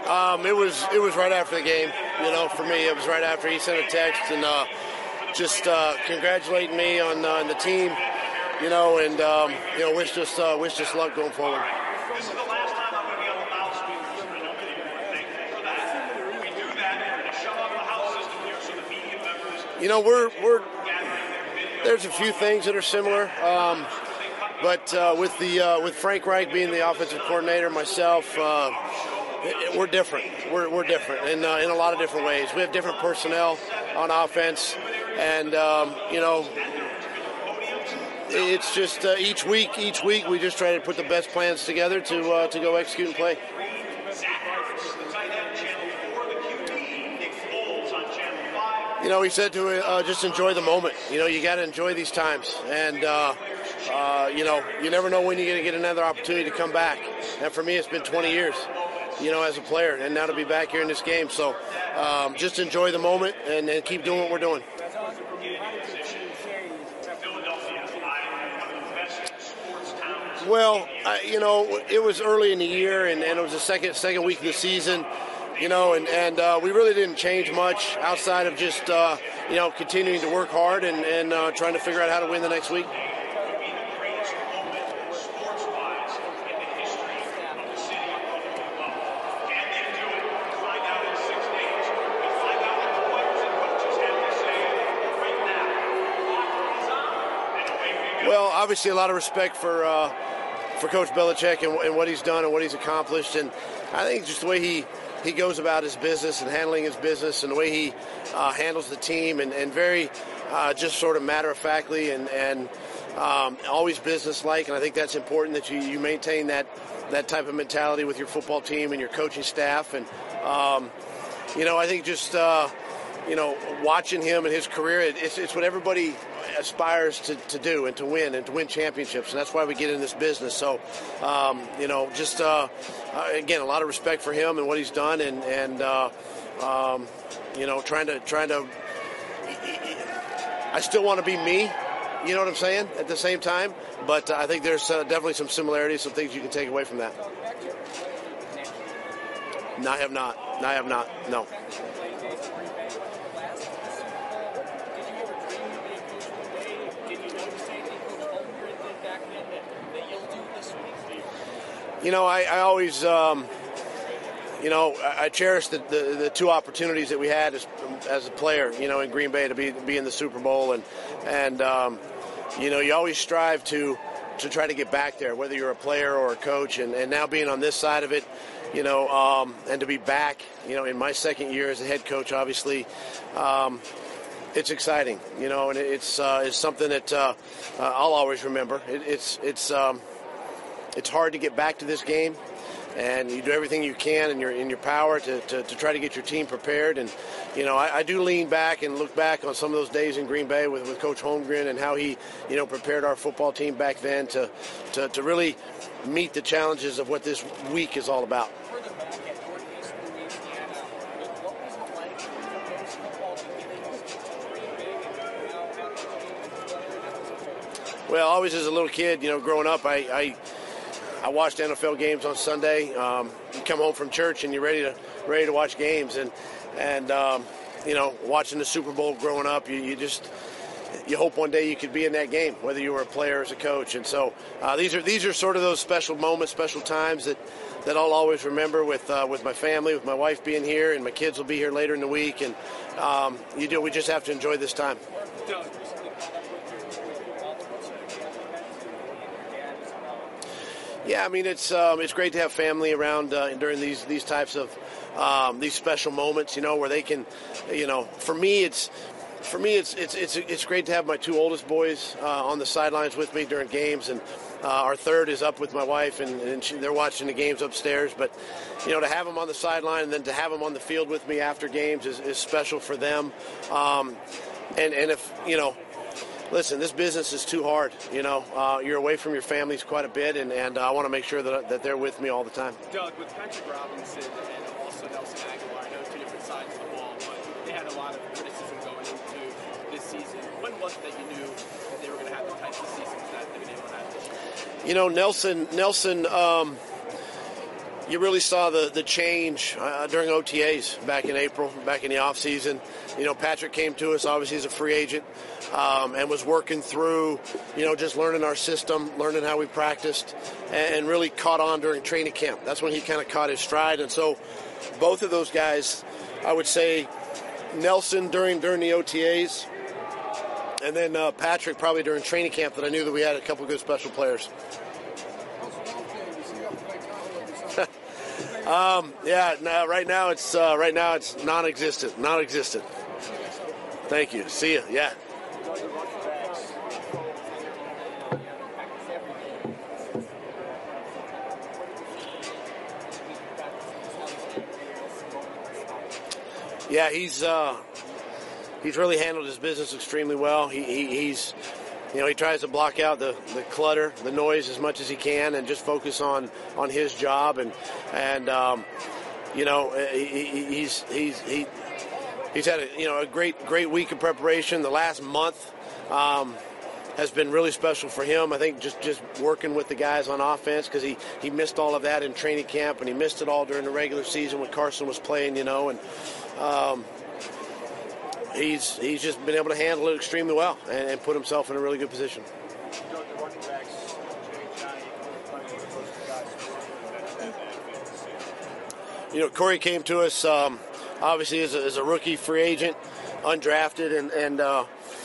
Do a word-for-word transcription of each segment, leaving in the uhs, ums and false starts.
Um, it was it was right after the game. You know, for me, it was right after he sent a text and uh, just uh, congratulating me on, uh, on the team. You know, and um, you know, wish us uh, wish us luck going forward. This is the last time I'm going to be on the loudspeakers. I know that you want to thank me for that. We do that to shut off the house system here so the media members. You know, we're we're there's a few things that are similar. Um, But uh, with the uh, with Frank Reich being the offensive coordinator, myself, uh, it, we're different. We're we're different in uh, in a lot of different ways. We have different personnel on offense, and um, you know, it's just uh, each week, each week we just try to put the best plans together to uh, to go execute and play. You know, he said to uh, just enjoy the moment. You know, you got to enjoy these times, and. Uh, Uh, you know, you never know when you're going to get another opportunity to come back. And for me, it's been twenty years, you know, as a player, and now to be back here in this game. So um, just enjoy the moment and, and keep doing what we're doing. Well, I, you know, it was early in the year, and, and it was the second second week of the season, you know, and, and uh, we really didn't change much outside of just, uh, you know, continuing to work hard and, and uh, trying to figure out how to win the next week. Well, obviously a lot of respect for uh, for Coach Belichick and, and what he's done and what he's accomplished, and I think just the way he, he goes about his business and handling his business and the way he uh, handles the team and, and very uh, just sort of matter-of-factly and, and um, always business-like, and I think that's important that you, you maintain that, that type of mentality with your football team and your coaching staff. And, um, you know, I think just, uh, you know, watching him and his career, it, it's, it's what everybody aspires to, to do and to win and to win championships, and that's why we get in this business. So, um, you know, just uh, uh, again, a lot of respect for him and what he's done, and and uh, um, you know, trying to trying to. I still want to be me, you know what I'm saying? At the same time, but uh, I think there's uh, definitely some similarities, some things you can take away from that. No, I have not. No, I have not. No. You know, I, I always, um, you know, I, I cherish the, the, the two opportunities that we had as, as a player, you know, in Green Bay to be be in the Super Bowl. And, and um, you know, you always strive to, to try to get back there, whether you're a player or a coach. And, and now being on this side of it, you know, um, and to be back, you know, in my second year as a head coach, obviously, um, it's exciting, you know, and it's uh, it's something that uh, uh, I'll always remember. It, it's it's um, it's hard to get back to this game, and you do everything you can in your in your power to, to, to try to get your team prepared. And you know, I, I do lean back and look back on some of those days in Green Bay with, with Coach Holmgren and how he, you know, prepared our football team back then to to, to really meet the challenges of what this week is all about. Well, always as a little kid, you know, growing up, I I, I watched N F L games on Sunday. Um, you come home from church and you're ready to ready to watch games, and and um, you know, watching the Super Bowl growing up, you, you just you hope one day you could be in that game, whether you were a player or as a coach. And so uh, these are these are sort of those special moments, special times that, that I'll always remember with uh, with my family, with my wife being here, and my kids will be here later in the week. And um, you do we just have to enjoy this time. Yeah, I mean, it's um, it's great to have family around uh, during these these types of um, these special moments, you know, where they can, you know, for me, it's for me, it's it's it's it's great to have my two oldest boys uh, on the sidelines with me during games, and uh, our third is up with my wife, and, and she, they're watching the games upstairs. But you know, to have them on the sideline and then to have them on the field with me after games is, is special for them. Um, and and if you know. Listen, this business is too hard. You know, uh, you're away from your families quite a bit, and, and uh, I want to make sure that that they're with me all the time. Doug, with Patrick Robinson and also Nelson Agholor, I know two different sides of the ball, but they had a lot of criticism going into this season. When was it that you knew that they were going to have the types of seasons that they were going to have this year? You know, Nelson, Nelson, um, you really saw the, the change uh, during O T As back in April, back in the off season. You know, Patrick came to us, obviously, as a free agent, um, and was working through, you know, just learning our system, learning how we practiced, and, and really caught on during training camp. That's when he kind of caught his stride. And so both of those guys, I would say, Nelson during during the O T As, and then uh, Patrick probably during training camp, that I knew that we had a couple of good special players. um, yeah, no, right now it's uh, right now it's non-existent, non-existent. Thank you. See you. Yeah. Yeah, he's uh, he's really handled his business extremely well. He, he he's you know he tries to block out the, the clutter, the noise as much as he can, and just focus on, on his job. And and um, you know he, he's he's he he's had a, you know a great great week of preparation. The last month um, has been really special for him. I think just, just working with the guys on offense, because he, he missed all of that in training camp, and he missed it all during the regular season when Carson was playing. You know and. Um, he's he's just been able to handle it extremely well and, and put himself in a really good position. You know, Corey came to us um, obviously as a, as a rookie free agent, undrafted, and and uh,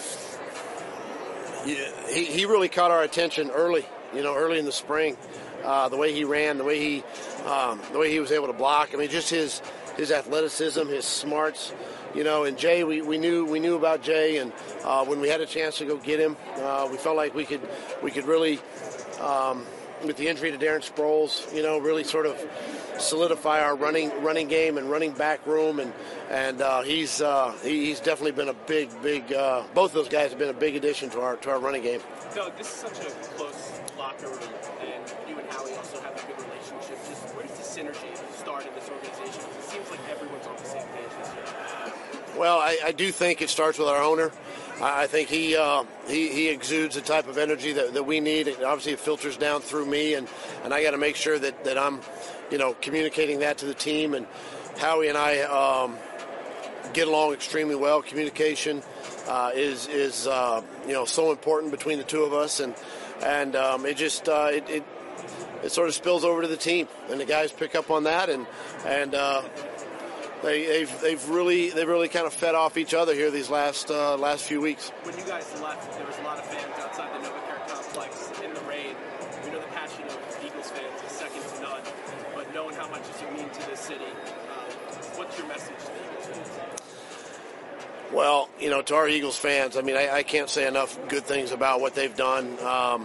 he he really caught our attention early. You know, early in the spring, uh, the way he ran, the way he um, the way he was able to block. I mean, just his. his athleticism, his smarts, you know, and Jay, we, we knew we knew about Jay, and uh, when we had a chance to go get him, uh, we felt like we could we could really, um, with the injury to Darren Sproles, you know, really sort of solidify our running running game and running back room, and and uh, he's uh, he, he's definitely been a big big. Uh, both of those guys have been a big addition to our to our running game. Doug, this is such a close locker room, and you and Howie also have a good relationship. Just where does the synergy start in this organization? It seems like everyone's on the same page this year. Well, I, I do think it starts with our owner. I, I think he, uh, he he exudes the type of energy that, that we need. It, obviously, it filters down through me, and, and I got to make sure that, that I'm, you know, communicating that to the team. And Howie and I um, get along extremely well. Communication uh, is is uh, you know so important between the two of us, and and um, it just uh, it, it it sort of spills over to the team, and the guys pick up on that, and and. Uh, They, they've they've really they've really kind of fed off each other here these last uh, last few weeks. When you guys left, there was a lot of fans outside the NovaCare complex in the rain. We know the passion of Eagles fans is second to none, but knowing how much you mean to this city, uh, what's your message to the Eagles fans? Well, you know, to our Eagles fans, I mean, I, I can't say enough good things about what they've done. Um,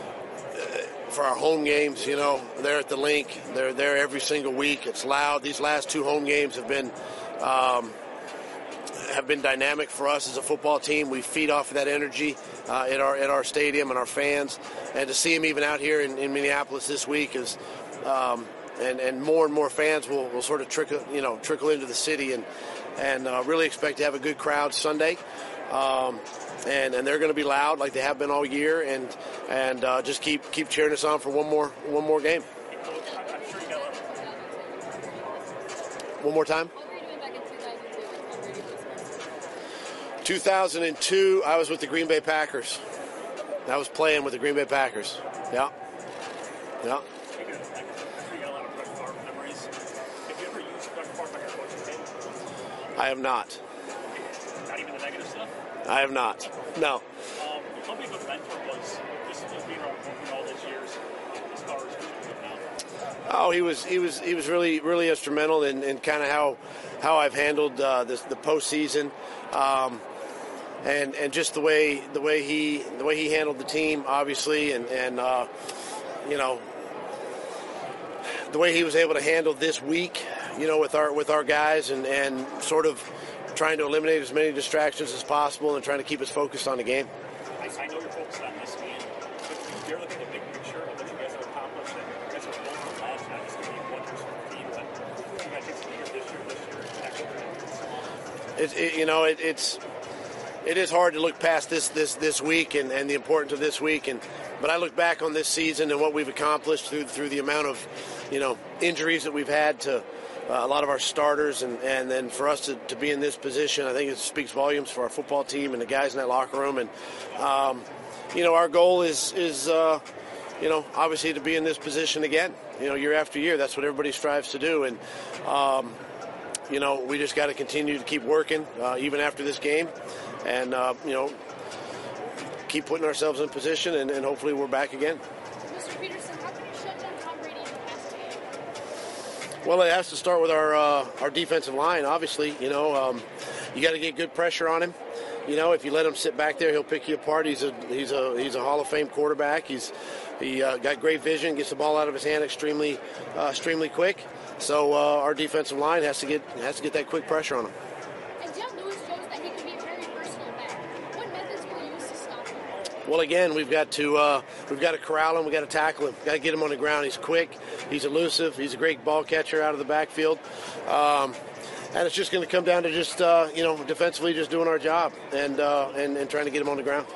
For our home games, you know, they're at the link. They're there every single week. It's loud. These last two home games have been um, have been dynamic for us as a football team. We feed off of that energy uh, at our at our stadium and our fans. And to see them even out here in, in Minneapolis this week is, um, and and more and more fans will, will sort of trickle you know trickle into the city, and and uh, really expect to have a good crowd Sunday. Um, And, and they're going to be loud like they have been all year, and and uh, just keep keep cheering us on for one more one more game. One more time. two thousand two, I was with the Green Bay Packers. I was playing with the Green Bay Packers. Yeah, yeah. I have not. Not even the negative stuff? I have not. No. Um, how big of a mentor was this being around all those years as far as now? Oh, he was he was he was really really instrumental in, in kind of how how I've handled uh, this the postseason, um, and and just the way the way he the way he handled the team, obviously, and and uh, you know the way he was able to handle this week, you know, with our with our guys, and, and sort of trying to eliminate as many distractions as possible and trying to keep us focused on the game. I, I know you're focused on this game, but you're looking at the big picture of what you guys have accomplished, and you guys are both from last, not just going to be wonders for the team, but you guys take some years this year, this year, next year. It, it, you know, it, it's it is hard to look past this this this week and, and the importance of this week, and but I look back on this season and what we've accomplished through through the amount of you know, injuries that we've had to uh, a lot of our starters, and, and then for us to, to be in this position, I think it speaks volumes for our football team and the guys in that locker room. And, um, you know, our goal is, is uh, you know, obviously to be in this position again, you know, year after year. That's what everybody strives to do. And, um, you know, we just got to continue to keep working, uh, even after this game, and, uh, you know, keep putting ourselves in position, and, and hopefully we're back again. Mister Peterson, how can you shut down Tom Brady in the past game? Well, it has to start with our uh, our defensive line, obviously. You know, um, you got to get good pressure on him. You know, if you let him sit back there, he'll pick you apart. He's a he's a he's a Hall of Fame quarterback. He's he uh, got great vision, gets the ball out of his hand extremely uh, extremely quick. So uh, our defensive line has to get has to get that quick pressure on him. And Dale Lewis shows that he can be a very versatile back. What methods will you use to stop him? Well, again, we've got to uh, we've got to corral him. We've got to tackle him. Got to get him on the ground. He's quick. He's elusive. He's a great ball catcher out of the backfield. Um, and it's just going to come down to just uh, you know defensively just doing our job and uh, and and trying to get him on the ground.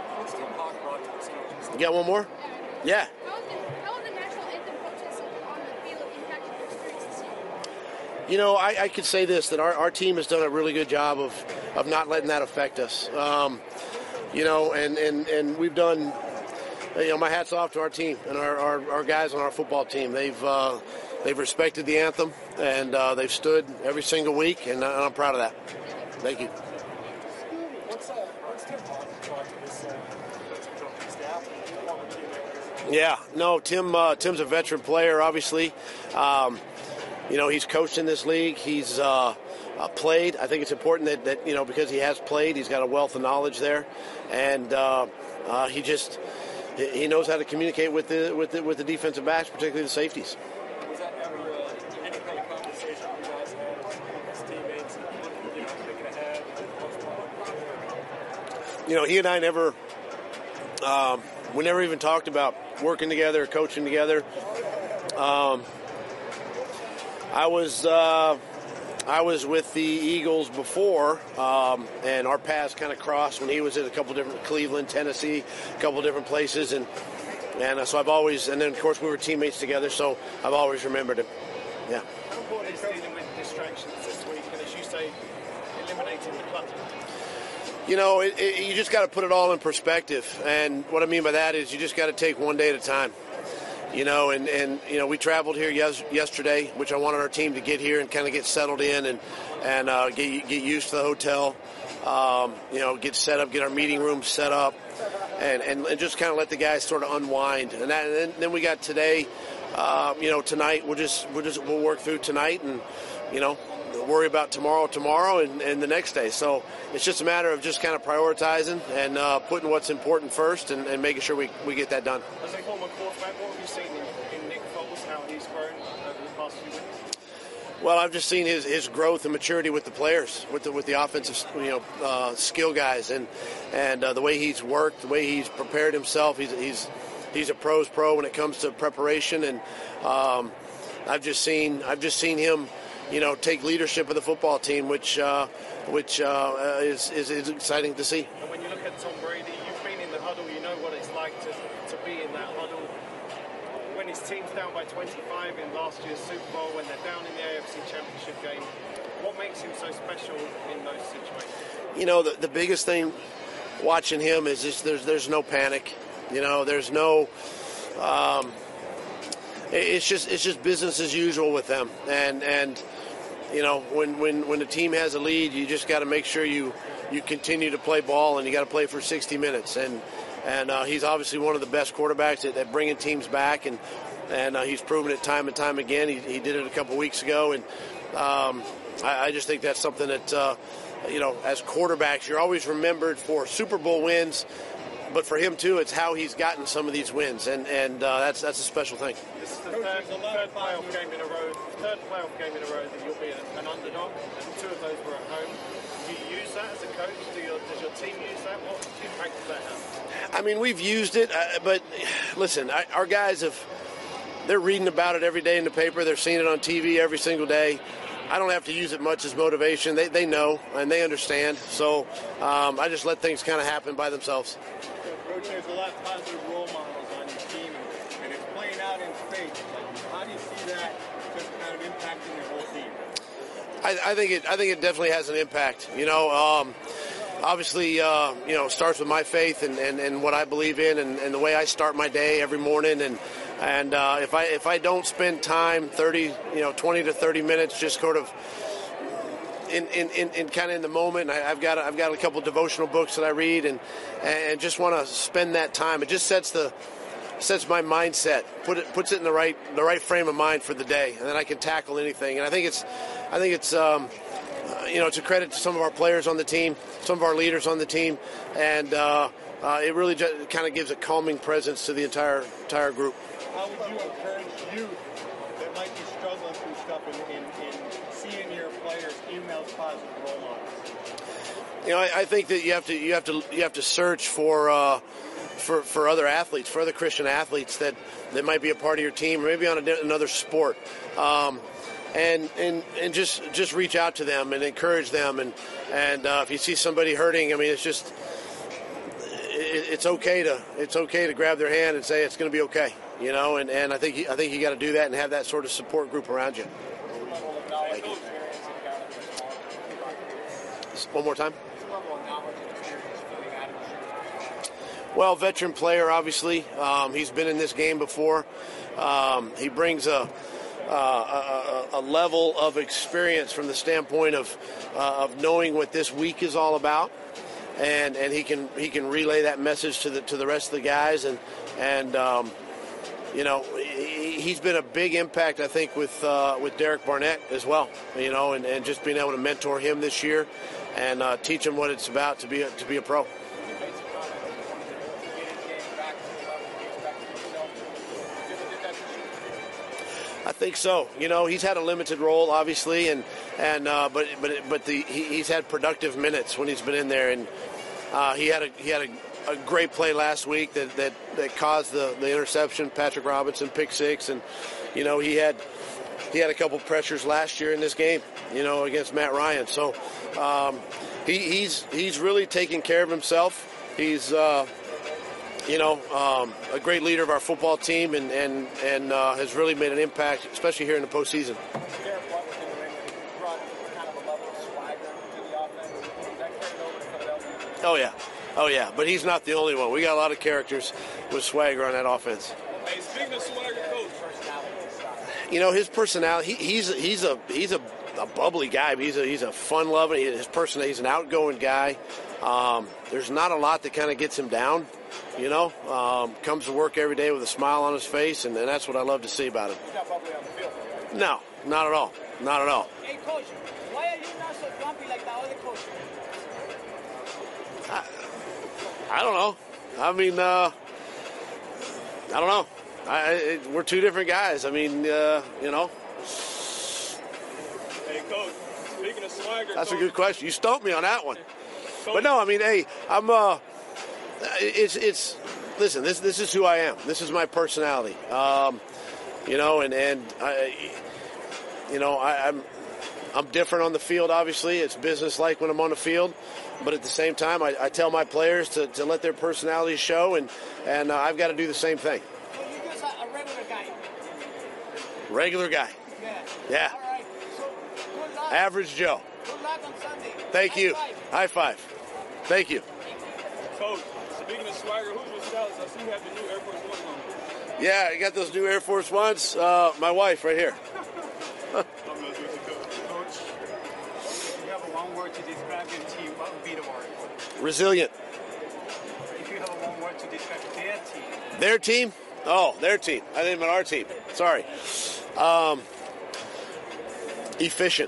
You got one more? Yeah. How have the, how have the national anthem protests on the field impacted your experience this year? You know, I, I could say this, that our, our team has done a really good job of, of not letting that affect us. Um, you know, and, and, and we've done, you know, my hat's off to our team and our, our, our guys on our football team. They've uh, they've respected the anthem, and uh, they've stood every single week, and I'm proud of that. Thank you. What's, uh, what's Tim Hawkins brought to this uh, coaching staff and along with you? Yeah, no, Tim. Uh, Tim's a veteran player, obviously. Um, you know, he's coached in this league. He's uh, uh, played. I think it's important that, that you know because he has played, he's got a wealth of knowledge there, and uh, uh, he just he knows how to communicate with the with the with the defensive backs, particularly the safeties. Was that ever uh, any kind of conversation you guys had as teammates, and, you know, thinking ahead? You know, he and I never. Um, we never even talked about working together, coaching together. Um, I was uh, I was with the Eagles before, um, and our paths kind of crossed when he was at a couple different Cleveland, Tennessee, a couple different places, and and uh, so I've always, and then of course we were teammates together, so I've always remembered him. Yeah. How important is dealing with distractions this week, and as you say, eliminating the clutter? You know, it, it, you just got to put it all in perspective, and what I mean by that is you just got to take one day at a time. You know, and, and you know, we traveled here yes, yesterday, which I wanted our team to get here and kind of get settled in and and uh, get get used to the hotel. Um, you know, get set up, get our meeting room set up, and, and, and just kind of let the guys sort of unwind. And, that, and then, then we got today. Uh, you know, tonight we'll just we'll just we'll work through tonight, and you know, worry about tomorrow, tomorrow, and, and the next day. So it's just a matter of just kind of prioritizing and uh, putting what's important first, and, and making sure we, we get that done. As a former quarterback, what have you seen in, in Nick Foles, how he's grown over the past few weeks? Well, I've just seen his, his growth and maturity with the players, with the with the offensive, you know, uh, skill guys, and and uh, the way he's worked, the way he's prepared himself. He's he's he's a pro's pro when it comes to preparation, and um, I've just seen I've just seen him, you know, take leadership of the football team, which uh, which uh, is, is is exciting to see. And when you look at Tom Brady, you've been in the huddle, you know what it's like to to be in that huddle. When his team's down by twenty-five in last year's Super Bowl, when they're down in the A F C Championship game, what makes him so special in those situations? You know, the, the biggest thing watching him is just there's there's no panic. You know, there's no. Um, it's just it's just business as usual with them, and and you know when when when the team has a lead, you just got to make sure you you continue to play ball, and you got to play for sixty minutes, and. And uh, he's obviously one of the best quarterbacks at, at bringing teams back, and and uh, he's proven it time and time again. He, he did it a couple weeks ago, and um, I, I just think that's something that, uh, you know, as quarterbacks, you're always remembered for Super Bowl wins, but for him, too, it's how he's gotten some of these wins, and, and uh, that's that's a special thing. This is the third, third playoff game in a row, third playoff game in a row that you'll be an underdog, and two of those were at home. Do you use that as a coach? Do your, does your team use that? What impact does that have? I mean, we've used it, uh, but listen, I, our guys have, they're reading about it every day in the paper. They're seeing it on T V every single day. I don't have to use it much as motivation. They they know, and they understand. So um, I just let things kind of happen by themselves. Coach, there's a lot of positive role models on your team, and it's playing out in spades. Like, how do you see I, I think it. I think it definitely has an impact. You know, um, obviously, uh, you know, it starts with my faith and, and, and what I believe in, and, and the way I start my day every morning. And and uh, if I if I don't spend time, thirty, you know, twenty to thirty minutes, just sort of in in, in, in kind of in the moment. I, I've got I've got a couple of devotional books that I read, and and just want to spend that time. It just sets the sets my mindset, put it puts it in the right the right frame of mind for the day, and then I can tackle anything. And I think it's I think it's um, uh, you know, it's a credit to some of our players on the team, some of our leaders on the team, and uh, uh, it really just kind of gives a calming presence to the entire entire group. How would you encourage youth that might be struggling through stuff in, in, in seeing your players email positive role models? You know, I, I think that you have to you have to you have to search for. Uh, For, for other athletes, for other Christian athletes that, that might be a part of your team, or maybe on a, another sport, um, and and and just just reach out to them and encourage them, and and uh, if you see somebody hurting, I mean, it's just it, it's okay to it's okay to grab their hand and say it's going to be okay, you know, and, and I think you, I think you got to do that and have that sort of support group around you. Thank you. One more time. Well, veteran player, obviously. Um, he's been in this game before. Um, he brings a, uh, a a level of experience from the standpoint of uh, of knowing what this week is all about, and and he can he can relay that message to the to the rest of the guys, and and um, you know, he, he's been a big impact, I think, with uh, with Derek Barnett as well. You know, and, and just being able to mentor him this year and uh, teach him what it's about to be a, to be a pro. I think so. You know, he's had a limited role, obviously, and and uh, but but but the he, he's had productive minutes when he's been in there, and uh, he had a he had a, a great play last week that that, that caused the, the interception. Patrick Robinson pick six, and you know he had he had a couple pressures last year in this game, you know, against Matt Ryan. So um, he, he's he's really taking care of himself. He's uh, you know, um, a great leader of our football team, and and and uh, has really made an impact, especially here in the postseason. Oh yeah, oh yeah, but he's not the only one. We got a lot of characters with swagger on that offense. Hey, speaking of swagger, coach. You know, his personality. He, he's he's a he's a, a bubbly guy. He's a he's a fun-loving. His person. He's an outgoing guy. Um, there's not a lot that kind of gets him down. You know, um, comes to work every day with a smile on his face, and, and that's what I love to see about him. He's not bubbly on the field. No, not at all. Not at all. Hey, Coach, why are you not so grumpy like the other coach? I, I don't know. I mean, uh, I don't know. I, it, we're two different guys. I mean, uh, you know. Hey, Coach, speaking of swagger, That's coach, a good question. You stumped me on that one. Coach, But no, I mean, hey, I'm. Uh, it's it's. Listen, this this is who I am. This is my personality. Um, you know, and and I, you know, I, I'm I'm different on the field. Obviously, it's business-like when I'm on the field. But at the same time, I, I tell my players to, to let their personalities show, and and uh, I've got to do the same thing. So you're just a, a regular guy. Regular guy. Yeah. Yeah. All right. So good luck. Average Joe. Good luck on Sunday. Thank High you. five. High five. Thank you. Coach, speaking of swagger, who's with Dallas? I see you have the new Air Force One on. Yeah, I got those new Air Force Ones. Uh, my wife right here. I'm messing with you, Coach. Coach, if you have a one word to describe your team, what would be the word? Resilient. If you have a one word to describe their team, Their team? Oh, their team. I didn't mean our team. Sorry. Um, efficient.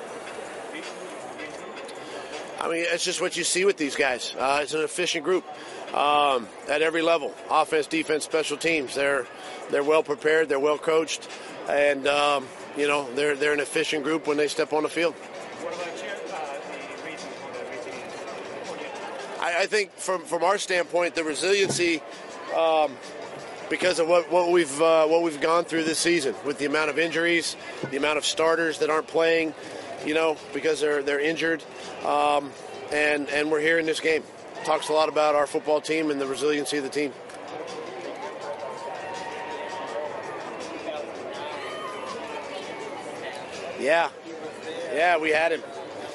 I mean, it's just what you see with these guys. Uh, it's an efficient group um, at every level: offense, defense, special teams. They're they're well prepared. They're well coached, and um, you know they're they're an efficient group when they step on the field. what about you, uh, the reason for the resilience? I, I think from from our standpoint, the resiliency, um, because of what, what we've uh, what we've gone through this season, with the amount of injuries, the amount of starters that aren't playing, you know, because they're they're injured, um, and and we're here in this game. Talks a lot about our football team and the resiliency of the team. Yeah. Yeah, we had him.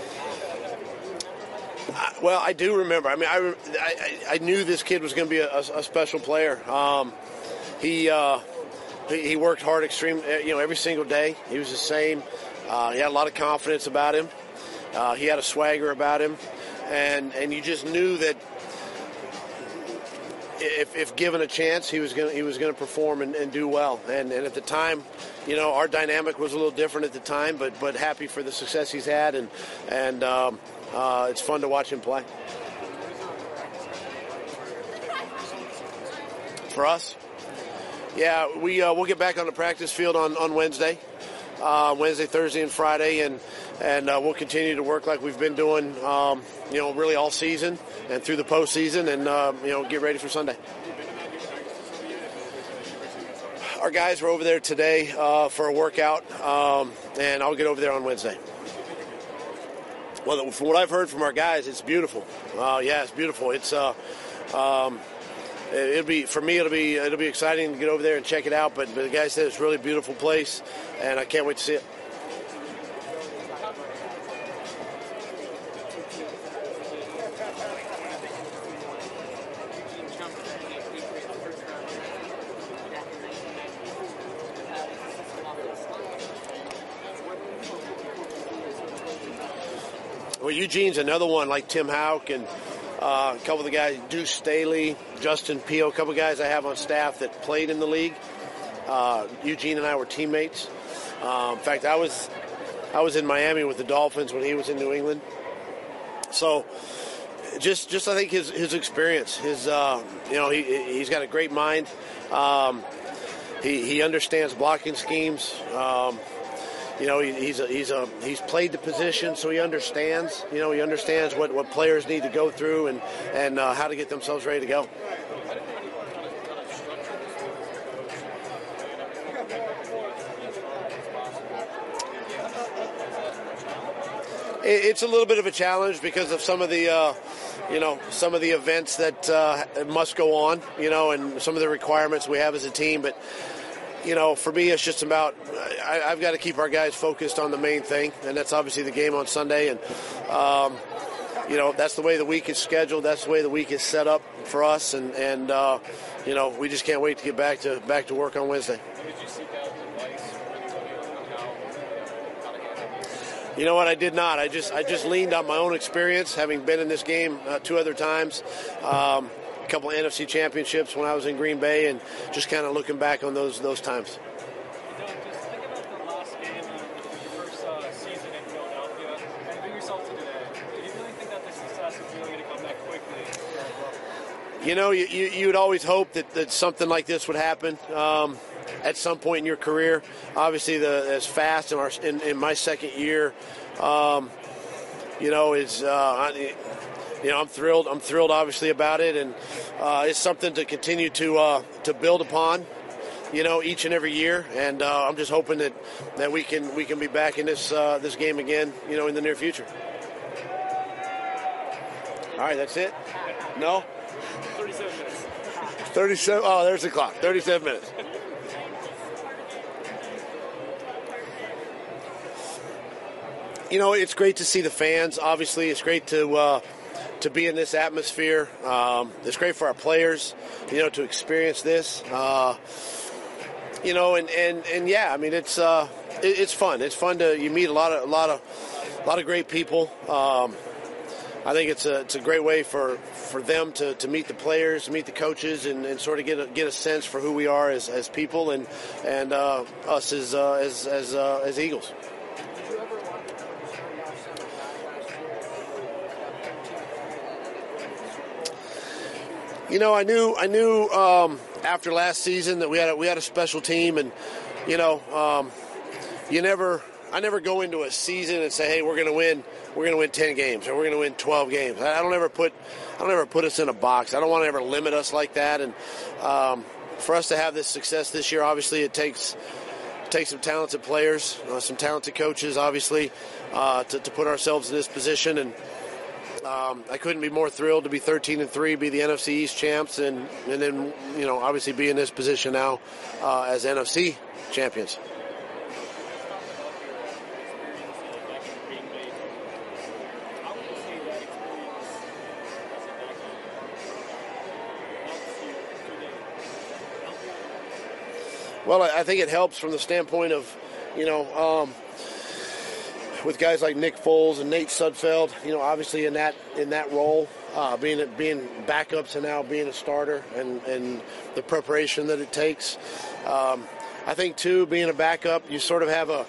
Uh, well, I do remember. I mean, I, I, I knew this kid was going to be a, a, a special player. Um, he, uh, he he worked hard, extreme. You know, every single day. He was the same. Uh, he had a lot of confidence about him. Uh, he had a swagger about him, and and you just knew that if, if given a chance, he was going he was going to perform and, and do well. And and at the time, you know, our dynamic was a little different at the time, but but happy for the success he's had, and and um, uh, it's fun to watch him play. For us, yeah, we uh, we'll get back on the practice field on on Wednesday, uh, Wednesday, Thursday, and Friday, and and uh, we'll continue to work like we've been doing, um, you know, really all season and through the postseason, and uh, you know, get ready for Sunday. Our guys were over there today uh, for a workout, um, and I'll get over there on Wednesday. Well, from what I've heard from our guys, it's beautiful. Uh, yeah, it's beautiful. It's uh, um, it'll be for me. It'll be it'll be exciting to get over there and check it out. But, but the guys said it's a really beautiful place, and I can't wait to see it. Well, Eugene's another one like Tim Houck and uh, a couple of the guys, Deuce Staley, Justin Pio, a couple of guys I have on staff that played in the league. Uh, Eugene and I were teammates. Um, in fact, I was I was in Miami with the Dolphins when he was in New England. So just just I think his his experience, his uh, you know he he's got a great mind. Um, he he understands blocking schemes. Um, You know, he, he's a, he's a he's played the position, so he understands. You know, he understands what, what players need to go through and and uh, how to get themselves ready to go. It, it's a little bit of a challenge because of some of the, uh, you know, some of the events that uh, must go on. You know, and some of the requirements we have as a team, but. You know, for me, it's just about I, I've got to keep our guys focused on the main thing, and that's obviously the game on Sunday. And, um, you know, that's the way the week is scheduled. That's the way the week is set up for us. And, and uh, you know, we just can't wait to get back to back to work on Wednesday. Did you seek out advice from anybody on how, how to handle it? You know what? I did not. I just I just leaned on my own experience, having been in this game uh, two other times. Um, A couple of N F C championships when I was in Green Bay, and just kind of looking back on those those times. You know, just think about the last game of your first uh, season in Philadelphia, and bring yourself to today. Do you really think that the success is really going to come back quickly? You know, you, you you would always hope that, that something like this would happen um, at some point in your career. Obviously, the as fast in our in, in my second year, um, you know, is. Uh, You know, I'm thrilled. I'm thrilled, obviously, about it, and uh, it's something to continue to uh, to build upon. You know, each and every year, and uh, I'm just hoping that, that we can we can be back in this uh, this game again. You know, in the near future. All right, that's it. No. thirty-seven minutes. Thirty-seven. Oh, there's the clock. Thirty-seven minutes. You know, it's great to see the fans. Obviously, it's great to. Uh, To be in this atmosphere. Um, it's great for our players, you know, to experience this. Uh, you know, and, and, and yeah, I mean, it's uh, it, it's fun. It's fun to you meet a lot of a lot of a lot of great people. Um, I think it's a it's a great way for, for them to, to meet the players, to meet the coaches, and, and sort of get a, get a sense for who we are as, as people and and uh, us as uh, as as uh, as Eagles. You know, I knew I knew um, after last season that we had a, we had a special team, and you know, um, you never I never go into a season and say, hey, we're going to win we're going to win ten games or we're going to win twelve games. I, I don't ever put I don't ever put us in a box. I don't want to ever limit us like that. And um, for us to have this success this year, obviously, it takes it takes some talented players, uh, some talented coaches, obviously, uh, to, to put ourselves in this position. And Um, I couldn't be more thrilled to be thirteen and three, be the N F C East champs, and and then you know obviously be in this position now uh, as N F C champions. Well, I think it helps from the standpoint of, you know, um, with guys like Nick Foles and Nate Sudfeld, you know, obviously in that in that role, uh, being being backups and now being a starter, and, and the preparation that it takes. Um, I think too, being a backup, you sort of have a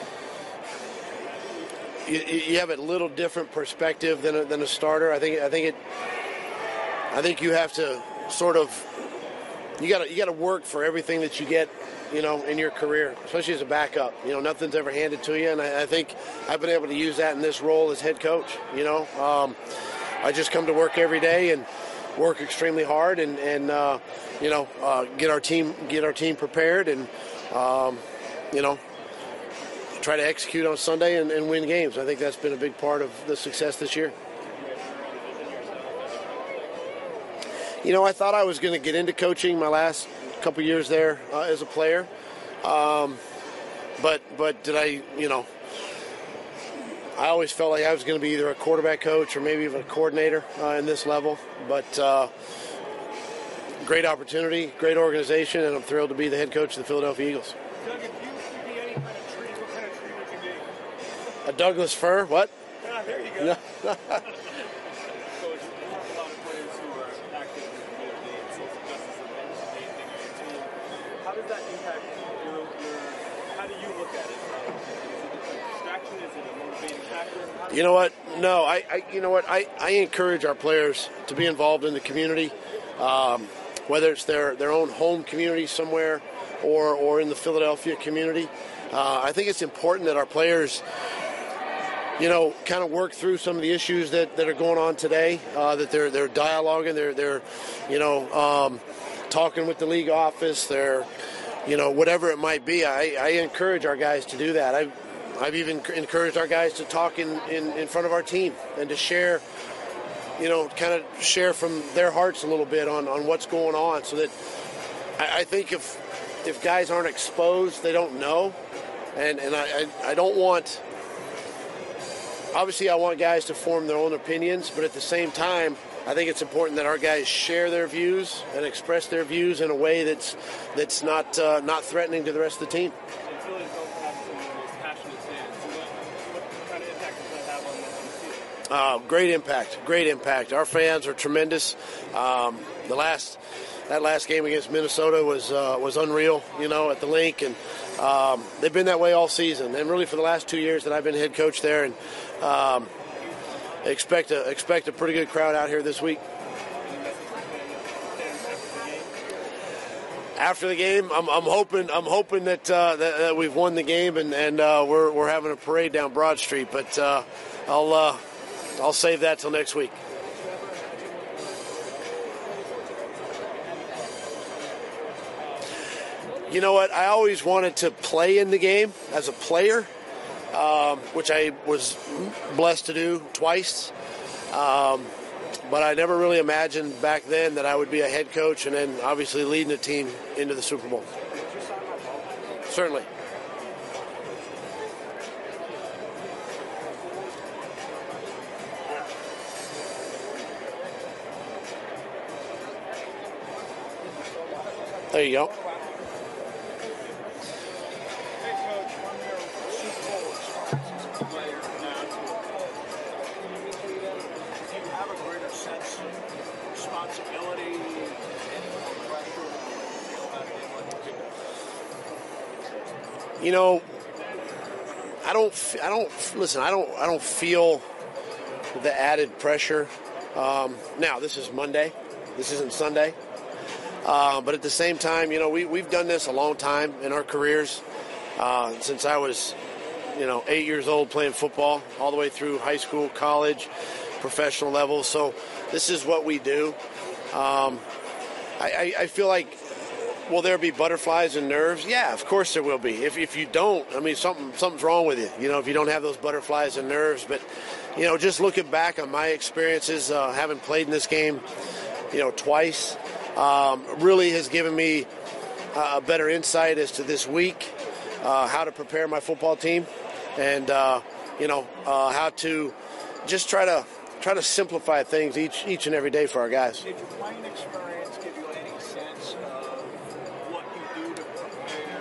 you, you have a little different perspective than a, than a starter. I think I think it. I think you have to sort of you got to you got to work for everything that you get, you know, in your career, especially as a backup. You know, nothing's ever handed to you, and I, I think I've been able to use that in this role as head coach. You know, um, I just come to work every day and work extremely hard, and, and uh, you know, uh, get our team get our team prepared, and um, you know, try to execute on Sunday and, and win games. I think that's been a big part of the success this year. You know, I thought I was going to get into coaching my last couple years there uh, as a player, um, but but did I? You know, I always felt like I was going to be either a quarterback coach or maybe even a coordinator uh, in this level. But uh, great opportunity, great organization, and I'm thrilled to be the head coach of the Philadelphia Eagles. Doug, if you could be any kind of tree, what kind of tree would you be? A Douglas fir? What? Ah, there you go. Coach, you have a lot of players who are active in the community and social justice events and anything on your team. How does that impact your, your how do you look at it? Uh, is it a distraction? Is it a motivating factor? How do You know what? No, I, I you know what? I, I encourage our players to be involved in the community, um, whether it's their, their own home community somewhere or, or in the Philadelphia community. Uh, I think it's important that our players, you know, kind of work through some of the issues that, that are going on today, uh, that they're they're dialoguing, they're, they're you know, um, talking with the league office, they're, you know, whatever it might be. I, I encourage our guys to do that. I've, I've even encouraged our guys to talk in, in, in front of our team and to share, you know, kind of share from their hearts a little bit on, on what's going on, so that I, I think if if guys aren't exposed, they don't know. And, and I, I, I don't want, obviously I want guys to form their own opinions, but at the same time, I think it's important that our guys share their views and express their views in a way that's that's not uh, not threatening to the rest of the team. And Philly's known for having some of the most passionate fans. So what, what kind of impact does that have on the, on the field? Uh, great impact, great impact. Our fans are tremendous. Um, the last that last game against Minnesota was uh, was unreal, you know, at the Link, and um, they've been that way all season, and really for the last two years that I've been head coach there, and um, expect a expect a pretty good crowd out here this week. After the game, I'm, I'm hoping I'm hoping that, uh, that that we've won the game, and and uh, we're we're having a parade down Broad Street, but uh, I'll uh, I'll save that till next week. You know what? I always wanted to play in the game as a player, um, which I was blessed to do twice. Um, but I never really imagined back then that I would be a head coach and then obviously leading a team into the Super Bowl. Certainly. There you go. You know, I don't. I don't listen. I don't. I don't feel the added pressure. Um, now, this is Monday. This isn't Sunday. Uh, but at the same time, you know, we we've done this a long time in our careers. Uh, since I was, you know, eight years old playing football, all the way through high school, college, professional level. So this is what we do. Um, I, I, I feel like. Will there be butterflies and nerves? Yeah, of course there will be. If if you don't, I mean, something something's wrong with you. You know, if you don't have those butterflies and nerves. But, you know, just looking back on my experiences, uh, having played in this game, you know, twice, um, really has given me a better insight as to this week, uh, how to prepare my football team, and uh, you know, uh, how to just try to try to simplify things each each and every day for our guys. Did your playing experience give you any sense of what you do to prepare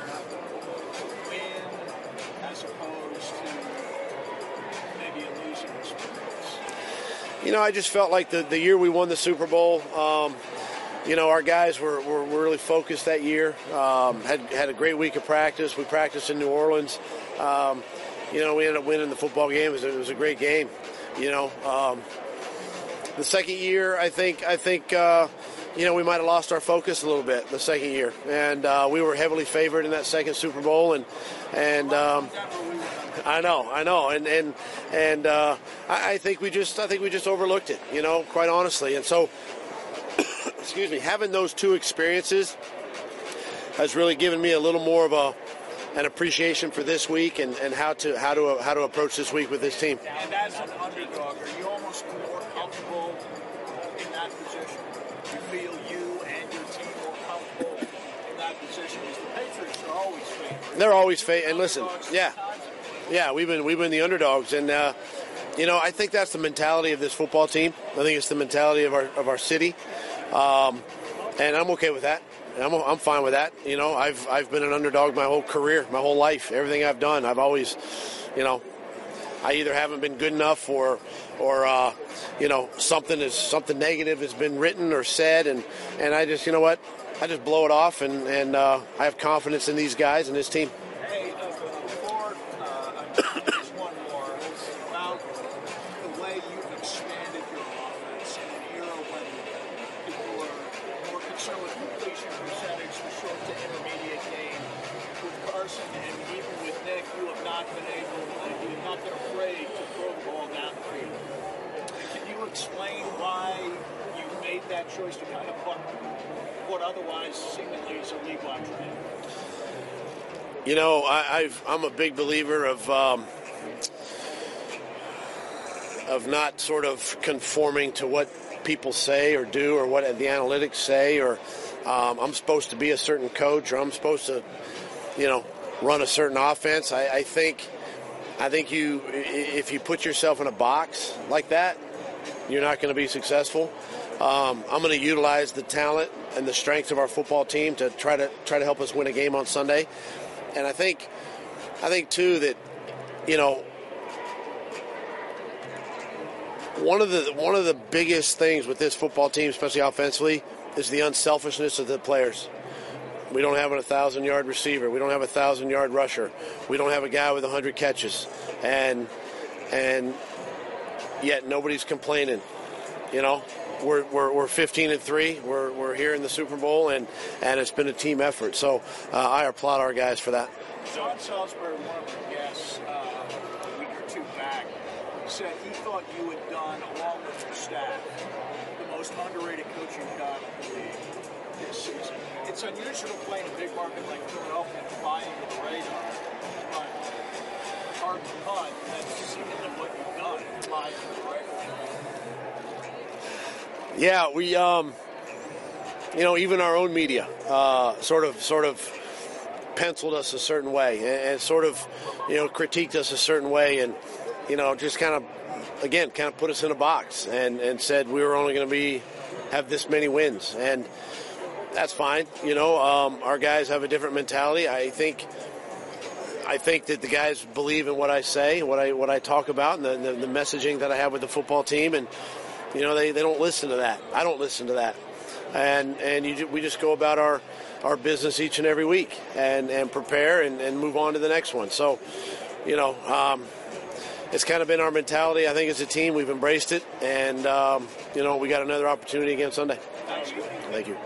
You know, I just felt like the, the year we won the Super Bowl, um, you know, our guys were, were, were really focused that year. Um, had had a great week of practice. We practiced in New Orleans. Um, you know, we ended up winning the football game. It was, it was a great game. You know, um, the second year, I think, I think, uh, you know, we might have lost our focus a little bit the second year, and uh, we were heavily favored in that second Super Bowl, and and. Um, I know, I know, and and and uh, I, I think we just, I think we just overlooked it, you know, quite honestly. And so, excuse me, having those two experiences has really given me a little more of a an appreciation for this week and, and how to how to how to approach this week with this team. And as an underdog, are you almost more comfortable in that position? You feel you and your team more comfortable in that position? Because the Patriots are always favored. They're always favored, and listen, yeah. Yeah, we've been we've been the underdogs, and uh, you know I think that's the mentality of this football team. I think it's the mentality of our of our city, um, and I'm okay with that. I'm I'm fine with that. You know, I've I've been an underdog my whole career, my whole life. Everything I've done, I've always, you know, I either haven't been good enough, or or uh, you know something is something negative has been written or said, and and I just you know what I just blow it off, and and uh, I have confidence in these guys and this team. Hey, uh, before uh, just one more about the way you've expanded your offense in an era when people are more concerned with completion percentage, the short to intermediate game. With Carson and even with Nick, you have not been able, you have not been afraid to throw the ball down the field. Can you explain why you made that choice to kind of buck what otherwise seemingly is a league-wide trend? You know, I, I've, I'm a big believer of um, of not sort of conforming to what people say or do or what the analytics say, or um, I'm supposed to be a certain coach, or I'm supposed to, you know, run a certain offense. I, I think, I think you, if you put yourself in a box like that, you're not going to be successful. Um, I'm going to utilize the talent and the strengths of our football team to try to try to help us win a game on Sunday. And I think, I think too that, you know, one of the one of the biggest things with this football team, especially offensively, is the unselfishness of the players. We don't have a thousand-yard receiver. We don't have a thousand-yard rusher. We don't have a guy with a hundred catches, and and yet nobody's complaining. You know, we're we're, we're fifteen and three. We're we're here in the Super Bowl, and, and it's been a team effort. So uh, I applaud our guys for that. John Salisbury, one of the guests uh, a week or two back, said he thought you had done, along with your staff, the most underrated coaching job in the league this season. It's unusual to play in a big market like Philadelphia and fly under the radar, but hard to cut. That's seemingly what you've done, fly under the radar. Yeah, we, um, you know, even our own media uh, sort of, sort of penciled us a certain way, and, and sort of, you know, critiqued us a certain way, and you know, just kind of, again, kind of put us in a box, and, and said we were only going to be have this many wins, and that's fine. You know, um, our guys have a different mentality. I think. I think that the guys believe in what I say, what I what I talk about, and the, the, the messaging that I have with the football team, and you know they, they don't listen to that. I don't listen to that, and and you, we just go about our, our business each and every week, and, and prepare and, and move on to the next one. So, you know, um, it's kind of been our mentality. I think as a team we've embraced it, and um, you know we got another opportunity again Sunday. Thank you.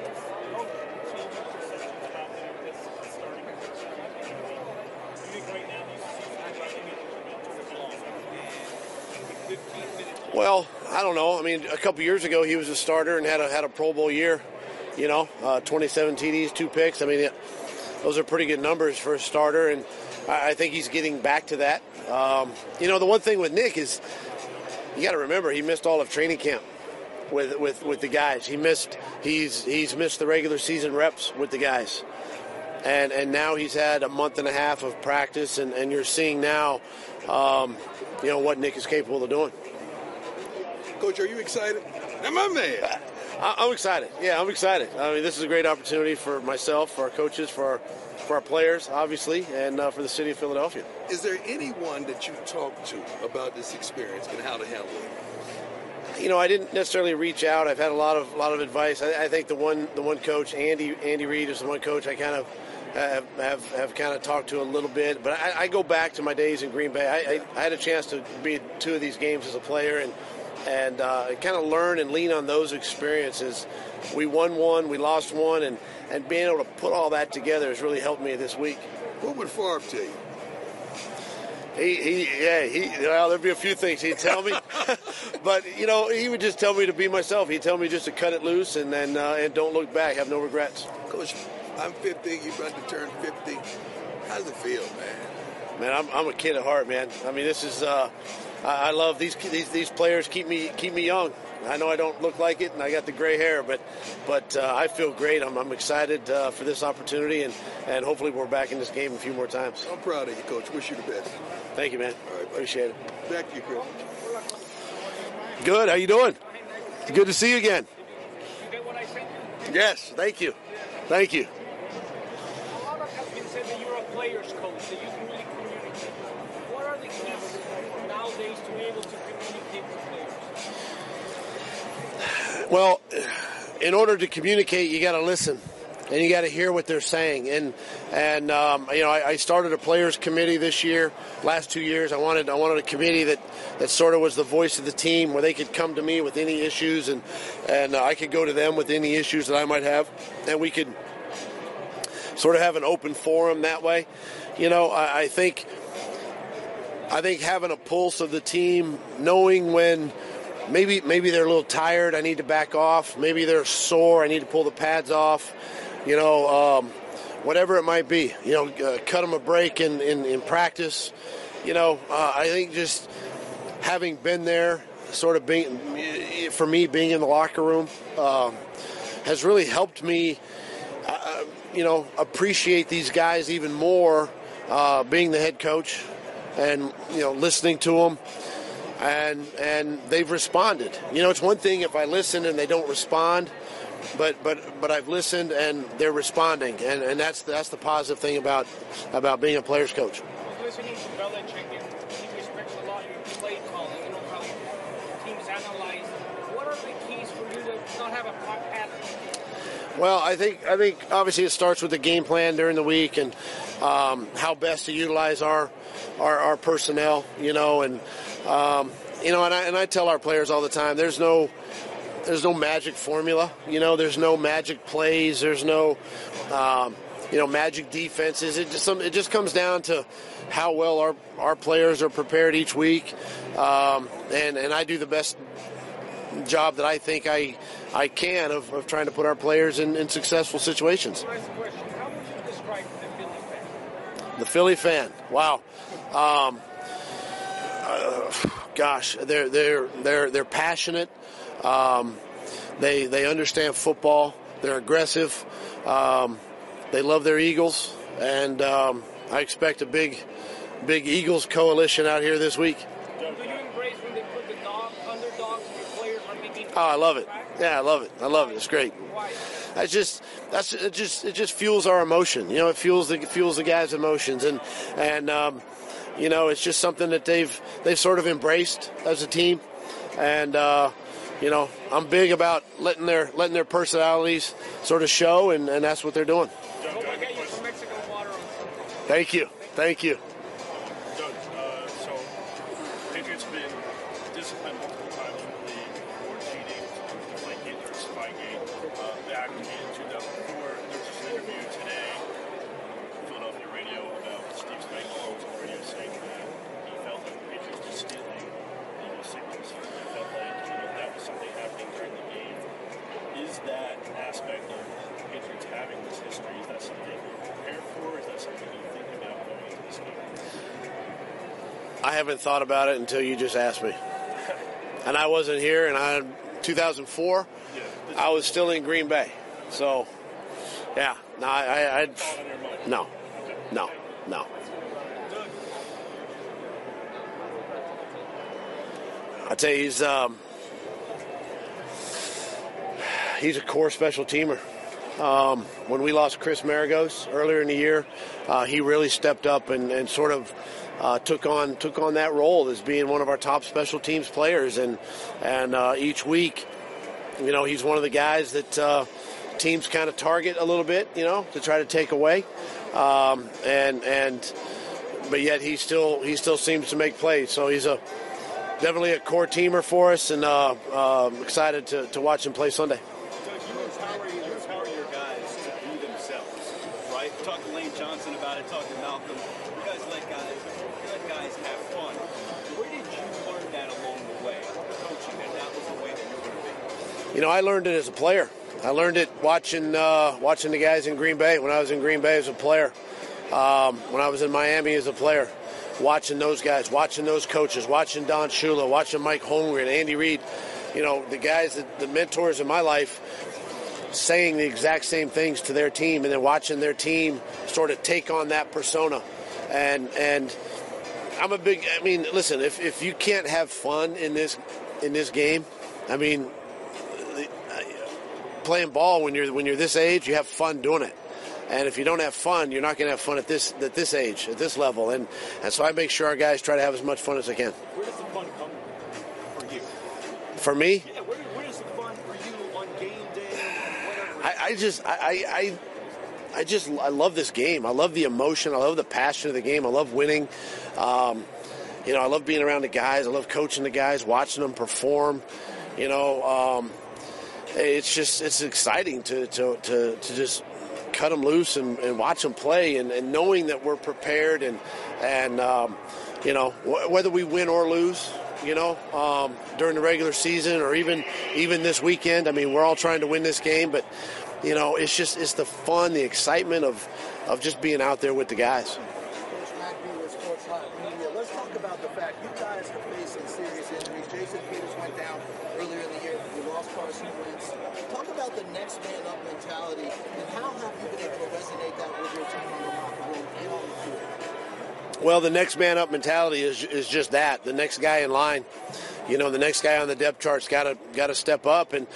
Well, I don't know. I mean, a couple years ago, he was a starter and had a had a Pro Bowl year. You know, uh, twenty-seven T Ds, two picks. I mean, it, those are pretty good numbers for a starter, and I, I think he's getting back to that. Um, you know, the one thing with Nick is you got to remember he missed all of training camp with with with the guys. He missed he's he's missed the regular season reps with the guys, and and now he's had a month and a half of practice, and, and you're seeing now, um, you know, what Nick is capable of doing. Coach, are you excited? I'm my man. I'm excited. Yeah, I'm excited. I mean, this is a great opportunity for myself, for our coaches, for our, for our players, obviously, and uh, for the city of Philadelphia. Is there anyone that you talked to about this experience and how to handle it? You know, I didn't necessarily reach out. I've had a lot of lot of advice. I, I think the one the one coach, Andy Andy Reid, is the one coach I kind of have have, have kind of talked to a little bit. But I, I go back to my days in Green Bay. I, I, I had a chance to be at two of these games as a player, and and uh, kind of learn and lean on those experiences. We won one, we lost one, and, and being able to put all that together has really helped me this week. What would Favre tell you? He, he, yeah, he. Well, there'd be a few things he'd tell me, but you know, he would just tell me to be myself. He'd tell me just to cut it loose and then uh, and don't look back, have no regrets. Coach, I'm fifty. You're about to turn fifty. How does it feel, man? Man, I'm, I'm a kid at heart, man. I mean, this is. Uh, I, I love these these these players. Keep me keep me young. I know I don't look like it, and I got the gray hair, but but uh, I feel great. I'm, I'm excited uh, for this opportunity, and, and hopefully we're back in this game a few more times. I'm proud of you, Coach. Wish you the best. Thank you, man. All right, appreciate it. Back to you, Chris. Good. How you doing? Good to see you again. Yes. Thank you. Thank you. A lot of has been said that you're a player's coach, that you can really communicate. What are the keys nowadays to be able to communicate with players? Well, in order to communicate, you got to listen, and you got to hear what they're saying. And and um, you know, I, I started a players committee this year. Last two years, I wanted I wanted a committee that, that sort of was the voice of the team, where they could come to me with any issues, and and uh, I could go to them with any issues that I might have, and we could sort of have an open forum that way. You know, I, I think I think having a pulse of the team, knowing when. Maybe maybe they're a little tired. I need to back off. Maybe they're sore. I need to pull the pads off. You know, um, whatever it might be. You know, uh, cut them a break in, in, in practice. You know, uh, I think just having been there, sort of being, for me, being in the locker room, uh, has really helped me, uh, you know, appreciate these guys even more, uh, being the head coach and, you know, listening to them. And and they've responded. You know, it's one thing if I listen and they don't respond, but but but I've listened and they're responding, and, and that's that's the positive thing about about being a player's coach. I was listening to Belichick, and he respects a lot your play calling. You know how teams analyze. What are the keys for you to not have a pattern? Well, I think I think obviously it starts with the game plan during the week and um, how best to utilize our our, our personnel. You know, and um, you know, and I and I tell our players all the time, there's no there's no magic formula. You know, there's no magic plays. There's no um, you know magic defenses. It just some, it just comes down to how well our our players are prepared each week, um, and and I do the best job that I think I I can of, of trying to put our players in, in successful situations. Last question. How would you describe the Philly fan? The Philly fan. Wow. Um, uh, gosh, they're they're they're they're passionate. Um, they they understand football. They're aggressive. Um, they love their Eagles, and um, I expect a big big Eagles coalition out here this week. Do you embrace when they put the dog, underdogs and your players are making? Oh, I love it. Yeah, I love it. I love it. It's great. Why? That's just that's it. Just it just fuels our emotion. You know, it fuels the it fuels the guys' emotions, and and um, you know, it's just something that they've they've sort of embraced as a team, and uh, you know, I'm big about letting their letting their personalities sort of show, and, and that's what they're doing. Hope I get you some Mexican water on Sunday. Thank you. Thank you. Doug, uh, so Patriots have been disciplined multiple times from the league for cheating, like getting their Spygate. Uh, back in two thousand four, there was this interview today on Philadelphia radio about Steve Spagnuolo was on the radio saying that he felt like the Patriots were stealing legal signals. He felt like you know, that was something happening during the game. Is that aspect of the Patriots having this history, is that something you're prepared for? Is that something you think about going into this game? I haven't thought about it until you just asked me, and I wasn't here. And I, two thousand four, Yeah, this I was still in Green Bay. So, yeah, no, I, I, I thought on your mind. no, no, no. I tell you, he's um, he's a core special teamer. Um, when we lost Chris Maragos earlier in the year, uh, he really stepped up and, and sort of uh, took on took on that role as being one of our top special teams players. And and uh, each week, you know, he's one of the guys that uh, teams kind of target a little bit, you know, to try to take away. Um, and and but yet he still he still seems to make plays. So he's a definitely a core teamer for us, and uh, uh, excited to, to watch him play Sunday. You empower, you empower your guys to be themselves, right? Talk to Lane Johnson about it. Talk to Malcolm. You guys let guys, you let guys have fun. Where did you learn that along the way, coaching? That that was the way that you were going to be. You know, I learned it as a player. I learned it watching uh, watching the guys in Green Bay. When I was in Green Bay as a player, um, when I was in Miami as a player, watching those guys, watching those coaches, watching Don Shula, watching Mike Holmgren, Andy Reid, you know, the guys, that, the mentors in my life, saying the exact same things to their team, and then watching their team sort of take on that persona. And and I'm a big, I mean, listen, if, if you can't have fun in this in this game, I mean, playing ball when you're when you're this age, you have fun doing it. And if you don't have fun, you're not going to have fun at this at this age, at this level. And, and so I make sure our guys try to have as much fun as they can. Where does the fun come for you? For me? Yeah, where, where does the fun for you on game day? I, I just, I, I, I just, I love this game. I love the emotion. I love the passion of the game. I love winning. Um, you know, I love being around the guys. I love coaching the guys, watching them perform. You know, um, it's just, it's exciting to, to, to, to just cut them loose and, and watch them play, and, and knowing that we're prepared, and and um, you know, wh- whether we win or lose, you know, um, during the regular season or even even this weekend. I mean, we're all trying to win this game, but you know, it's just it's the fun, the excitement of of just being out there with the guys. Coach Mackey with Sports Live Media. Let's talk about the fact you guys have faced some serious injuries. Jason Peters went down earlier in the year. You lost Carson Wentz. Talk about the next man up mentality, and how have you been able to resonate that with your team in the locker room and on the field? Well, the next man up mentality is is just that. The next guy in line, you know, the next guy on the depth chart's got to got to step up. And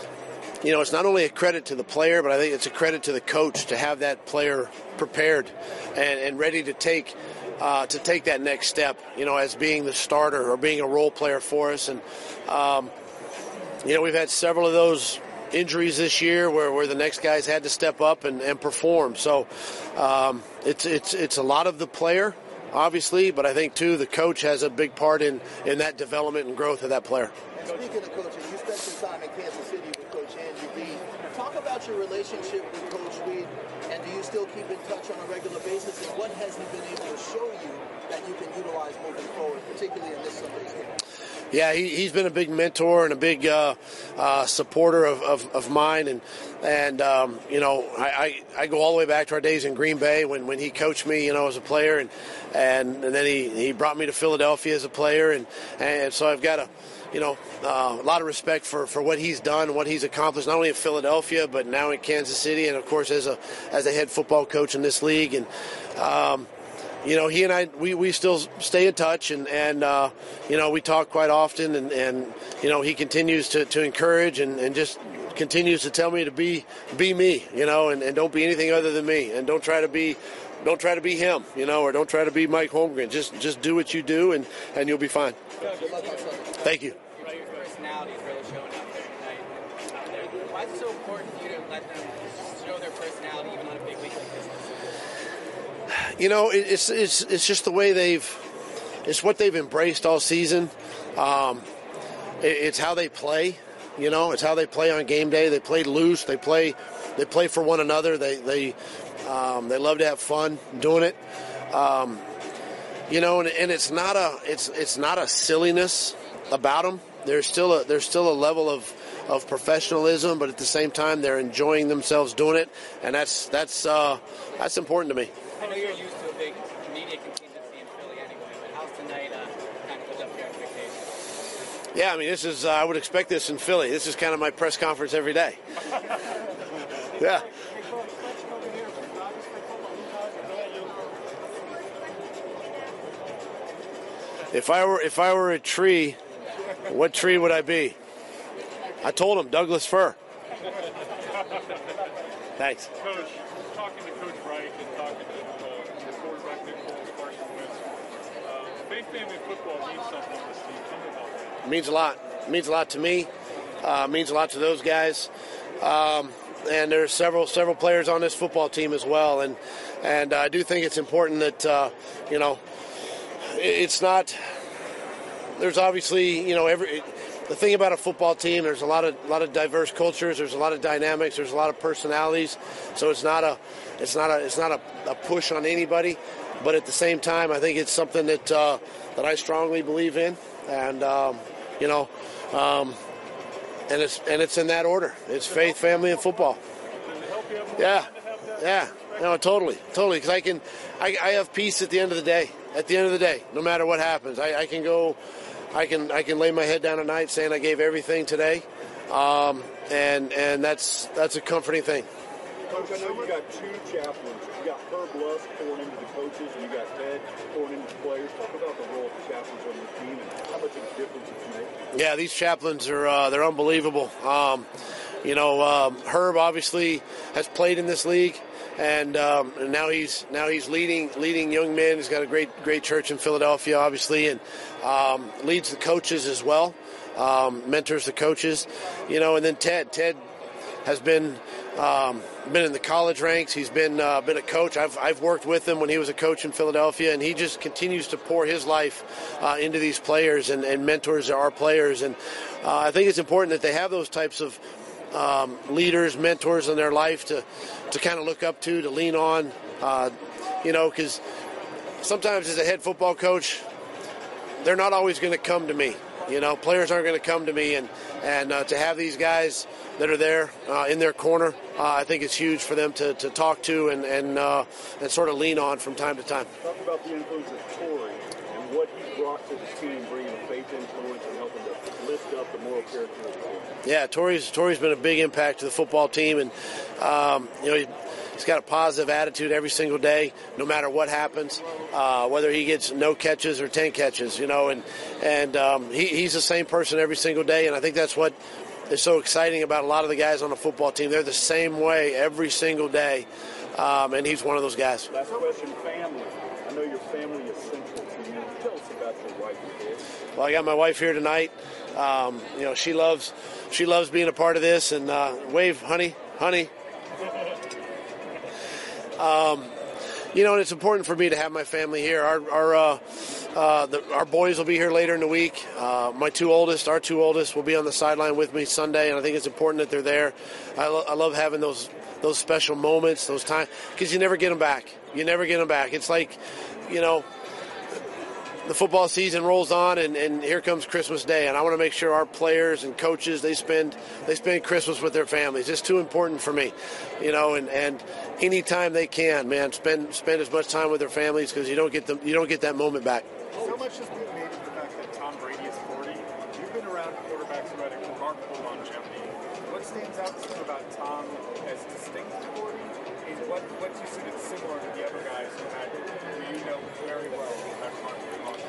you know, it's not only a credit to the player, but I think it's a credit to the coach to have that player prepared and, and ready to take uh, to take that next step. You know, as being the starter or being a role player for us. And um, you know, we've had several of those injuries this year where, where the next guys had to step up and, and perform. So um, it's it's it's a lot of the player, obviously, but I think too the coach has a big part in, in that development and growth of that player. And speaking of coaching, you spent some time in Kansas City with Coach Andy Reid. Talk about your relationship with Coach Reid, and do you still keep in touch on a regular basis? And what has he been able to show you that you can utilize moving forward, particularly in this Sunday's game? Yeah, he, he's been a big mentor and a big uh, uh, supporter of, of, of mine. And, and um, you know, I, I, I go all the way back to our days in Green Bay when, when he coached me, you know, as a player. And, and, and then he, he brought me to Philadelphia as a player. And, and so I've got a, you know, uh, a lot of respect for, for what he's done, what he's accomplished, not only in Philadelphia, but now in Kansas City. And, of course, as a as a head football coach in this league. And, um, you know, he and I, we, we still stay in touch, and, and uh, you know, we talk quite often, and, and you know, he continues to, to encourage and, and just continues to tell me to be be me, you know, and, and don't be anything other than me, and don't try to be don't try to be him, you know, or don't try to be Mike Holmgren. Just just do what you do, and, and you'll be fine. Thank you. Your personality is really showing out there tonight. Why is it so important for you to let them show their personality even on a big week like this? You know, it, it's it's it's just the way they've, it's what they've embraced all season. Um, it, it's how they play. You know, it's how they play on game day. They play loose. They play, they play for one another. They they um, they love to have fun doing it. Um, you know, and, and it's not a it's it's not a silliness about them. There's still a there's still a level of, of professionalism, but at the same time they're enjoying themselves doing it, and that's that's uh, that's important to me. I know you're used to a big media contingency in Philly anyway, but how's tonight uh, kind of lived up to your expectations? Yeah, I mean, this is, uh, I would expect this in Philly. This is kind of my press conference every day. Yeah. If I were if I were a tree, what tree would I be? I told him Douglas fir. Thanks. Coach, talking to Coach Reich and talking to uh, the quarterback Nick Foles, Carson Wentz, uh, faith family football means something to this team. Tell me about that. It means a lot. It means a lot to me. Uh, means a lot to those guys. Um, and there's several several players on this football team as well. And and I do think it's important that uh, you know it's not. There's obviously you know every. The thing about a football team, there's a lot of a lot of diverse cultures. There's a lot of dynamics. There's a lot of personalities. So it's not a, it's not a, it's not a, a push on anybody. But at the same time, I think it's something that uh, that I strongly believe in, and um, you know, um, and it's and it's in that order. It's faith, family, and football. Yeah, yeah, no, totally, totally. Because I can, I, I have peace at the end of the day. At the end of the day, no matter what happens, I, I can go. I can I can lay my head down at night saying I gave everything today, um, and and that's that's a comforting thing. Coach, I know you got two chaplains. You got Herb Lusk pouring into the coaches, and you got Ted pouring into the players. Talk about the role of the chaplains on your team and how much of a difference it's made. Yeah, these chaplains are uh, they're unbelievable. Um, you know, um, Herb obviously has played in this league. And, um, and now he's now he's leading leading young men. He's got a great great church in Philadelphia, obviously, and um, leads the coaches as well, um, mentors the coaches, you know. And then Ted Ted has been um, been in the college ranks. He's been uh, been a coach. I've I've worked with him when he was a coach in Philadelphia, and he just continues to pour his life uh, into these players and, and mentors our players. And uh, I think it's important that they have those types of Um, leaders, mentors in their life to, to kind of look up to, to lean on, uh, you know, because sometimes as a head football coach, they're not always going to come to me. You know, players aren't going to come to me, and and uh, to have these guys that are there uh, in their corner, uh, I think it's huge for them to, to talk to and and uh, and sort of lean on from time to time. Talk about the influence of Torrey and what he brought to the team, bringing the faith influence and helping to lift up the moral character of the team. Yeah, Torrey's Torrey's been a big impact to the football team, and um, you know he, he's got a positive attitude every single day, no matter what happens, uh, whether he gets no catches or ten catches, you know, and and um, he, he's the same person every single day, and I think that's what is so exciting about a lot of the guys on the football team. They're the same way every single day, um, and he's one of those guys. Last question, family. I know your family is central to you. Tell us about your wife and kids. Well, I got my wife here tonight. Um, you know, she loves she loves being a part of this. And uh, wave, honey, honey. Um, you know, and it's important for me to have my family here. Our our uh, uh, the, our boys will be here later in the week. Uh, my two oldest, our two oldest, will be on the sideline with me Sunday, and I think it's important that they're there. I, lo- I love having those those special moments, those times, because you never get them back. You never get them back. It's like, you know, the football season rolls on, and, and here comes Christmas Day, and I want to make sure our players and coaches they spend they spend Christmas with their families. It's too important for me, you know. And, and anytime they can, man, spend spend as much time with their families because you don't get them you don't get that moment back. So much has been made of the fact that Tom Brady is forty. You've been around quarterbacks who had a remarkable longevity. What stands out to you about Tom as distinct to forty, and what what do you see that's similar to the other guys who had who you know very well who had remarkable longevity?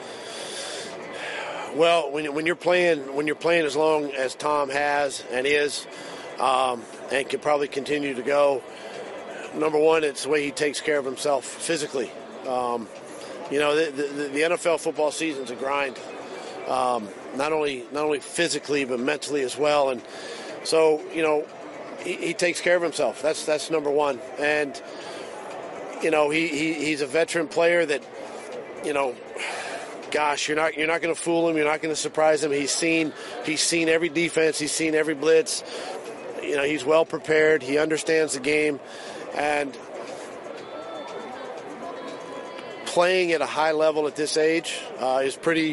Well, when when you're playing when you're playing as long as Tom has and is, um, and can probably continue to go, number one, it's the way he takes care of himself physically. Um, you know, the, the, the N F L football season's a grind, um, not only not only physically but mentally as well. And so, you know, he, he takes care of himself. That's that's number one. And you know, he, he he's a veteran player that, you know. Gosh, you're not you're not going to fool him. You're not going to surprise him. He's seen he's seen every defense. He's seen every blitz. You know, he's well prepared. He understands the game, and playing at a high level at this age uh, is pretty.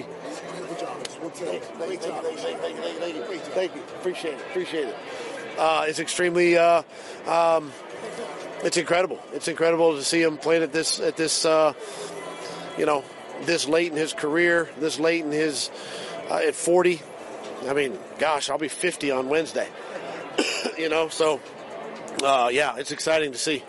Thank you. Appreciate it. Appreciate it. Uh, it's extremely. Uh, um, it's incredible. It's incredible to see him playing at this at this. Uh, you know. This late in his career, this late in his, uh, at forty. I mean, gosh, I'll be fifty on Wednesday. You know, so, uh, yeah, it's exciting to see.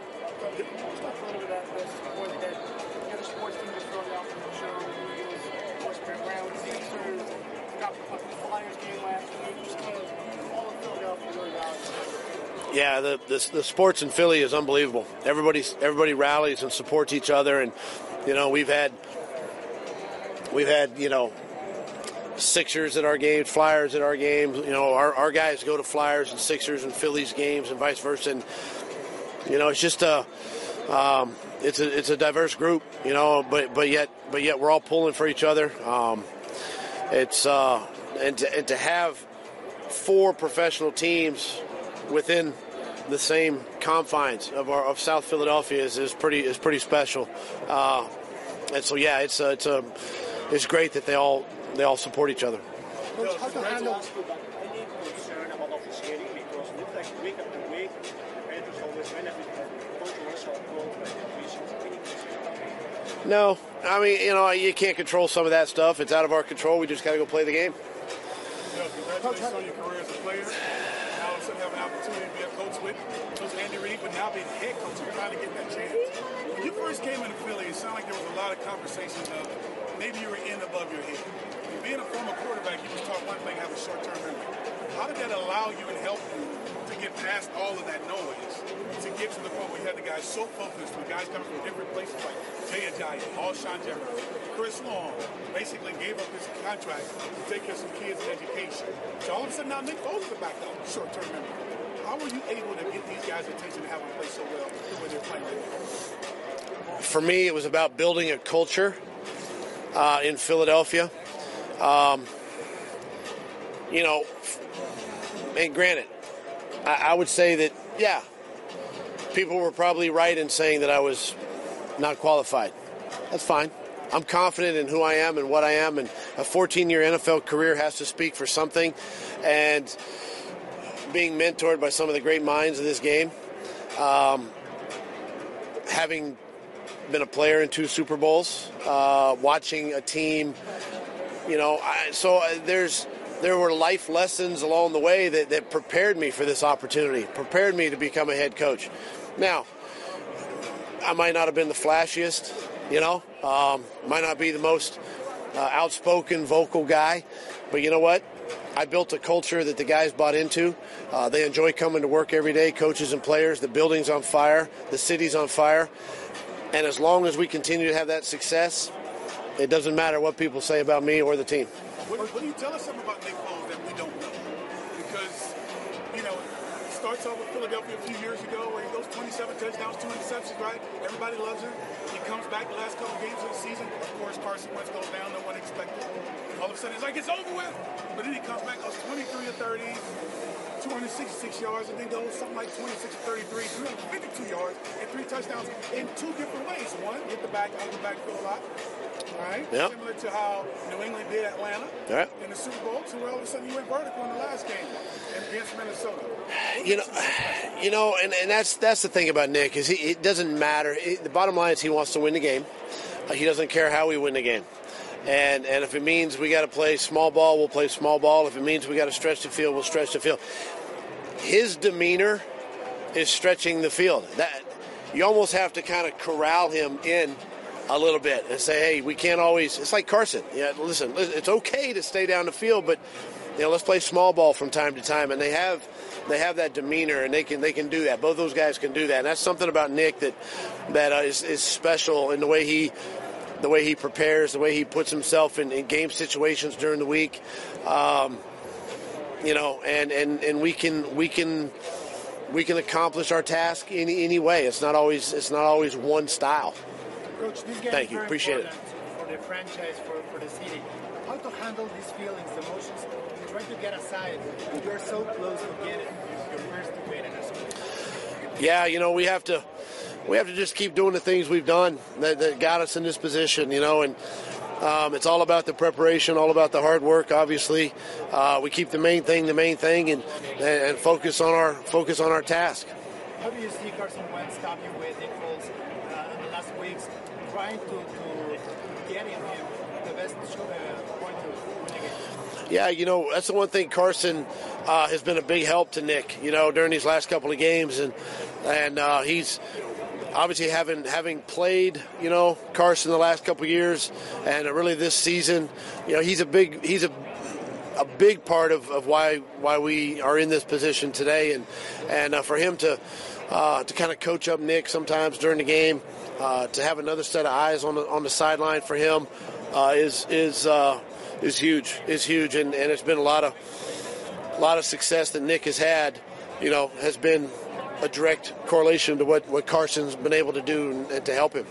Yeah, the, the the sports in Philly is unbelievable. Everybody's everybody rallies and supports each other, and you know we've had we've had you know Sixers at our games, Flyers at our games. You know our our guys go to Flyers and Sixers and Phillies games and vice versa. And you know it's just a um, it's a it's a diverse group. You know, but but yet but yet we're all pulling for each other. Um, it's uh, and to, and to have four professional teams within the same confines of our of South Philadelphia is, is pretty is pretty special, uh, and so yeah, it's a, it's a it's great that they all they all support each other. Coach, how to handle? Any concern about officiating because it looks like week after week, Panthers always win every controversial call by the officials. Any concern? No, I mean you know you can't control some of that stuff. It's out of our control. We just got to go play the game. Yeah, congratulations on your career as a player. Now all of a sudden have an opportunity to be a coach with Coach Andy Reid, but now being head coach, you're trying to get that chance. When you first came into Philly, it sounded like there was a lot of conversation of maybe you were in above your head. And being a former quarterback, you was taught one thing, have a short-term memory. How did that allow you and help you to get past all of that noise, to get to the point where you had the guys so focused, with guys coming from different places like Jay Ajayi, Alshon Jeffrey, Chris Long, basically gave up his contract to take care of some kids in education. So all of a sudden now Nick Foles is back up, short-term memory. How were you able to get these guys' attention to have them play so well the way they're playing right now? For me, it was about building a culture uh, in Philadelphia. Um, you know, and granted, I, I would say that, yeah, people were probably right in saying that I was not qualified. That's fine. I'm confident in who I am and what I am, and a fourteen-year N F L career has to speak for something. And being mentored by some of the great minds of this game, um, having been a player in two Super Bowls, uh, watching a team, you know, I, so there's there were life lessons along the way that, that prepared me for this opportunity, prepared me to become a head coach. Now, I might not have been the flashiest, you know, um, might not be the most uh, outspoken, vocal guy, but you know what? I built a culture that the guys bought into. Uh, they enjoy coming to work every day, coaches and players. The building's on fire. The city's on fire. And as long as we continue to have that success, it doesn't matter what people say about me or the team. What, what do you tell us something about Nick Foles that we don't know? Because, you know, it starts off with Philadelphia a few years ago where he goes twenty-seven touchdowns, two interceptions, right? Everybody loves him. He comes back the last couple games of the season. Of course, Carson Wentz goes down. No one expected. All of a sudden, it's like it's over with. But then he comes back, goes twenty-three of thirty, two hundred sixty-six yards, and then goes something like twenty-six of thirty-three, three hundred fifty-two yards, and three touchdowns in two different ways. One, get the back out of the backfield a lot. All right? Yep. Similar to how New England did Atlanta right. in the Super Bowl, to where all of a sudden you went vertical in the last game against Minnesota. What you know, you know, and, and that's that's the thing about Nick is he it doesn't matter. It, the bottom line is he wants to win the game. Uh, he doesn't care how we win the game. And and if it means we got to play small ball, we'll play small ball. If it means we got to stretch the field, we'll stretch the field. His demeanor is stretching the field. That you almost have to kind of corral him in a little bit and say, hey, we can't always. It's like Carson. Yeah, listen, it's okay to stay down the field, but you know, let's play small ball from time to time. And they have they have that demeanor, and they can they can do that. Both those guys can do that. And that's something about Nick that that uh, is, is special in the way he. The way he prepares, the way he puts himself in, in game situations during the week, um, you know, and, and, and we can we can we can accomplish our task in any way. It's not always it's not always one style. Coach, this game Thank is you, very appreciate it. For the franchise, for, for the city, how to handle these feelings, emotions, and try to get aside. You're so close to get it. Your first win in a Super Bowl. Yeah, you know, we have to. We have to just keep doing the things we've done that, that got us in this position, you know, and um, it's all about the preparation, all about the hard work. Obviously, uh, we keep the main thing the main thing, and, and and focus on our focus on our task. How do you see Carson Wentz talking with Nick Foles uh, in the last weeks, trying to, to get him the best uh, point to win the game? Yeah, you know, that's the one thing. Carson uh, has been a big help to Nick, you know, during these last couple of games, and and uh, he's. Obviously, having having played, you know, Carson the last couple of years, and really this season, you know, he's a big he's a a big part of, of why why we are in this position today, and and uh, for him to uh, to kind of coach up Nick sometimes during the game, uh, to have another set of eyes on the on the sideline for him uh, is is uh, is huge. Is huge, and, and it's been a lot of a lot of success that Nick has had. You know, has been a direct correlation to what, what Carson's been able to do and, and to help him.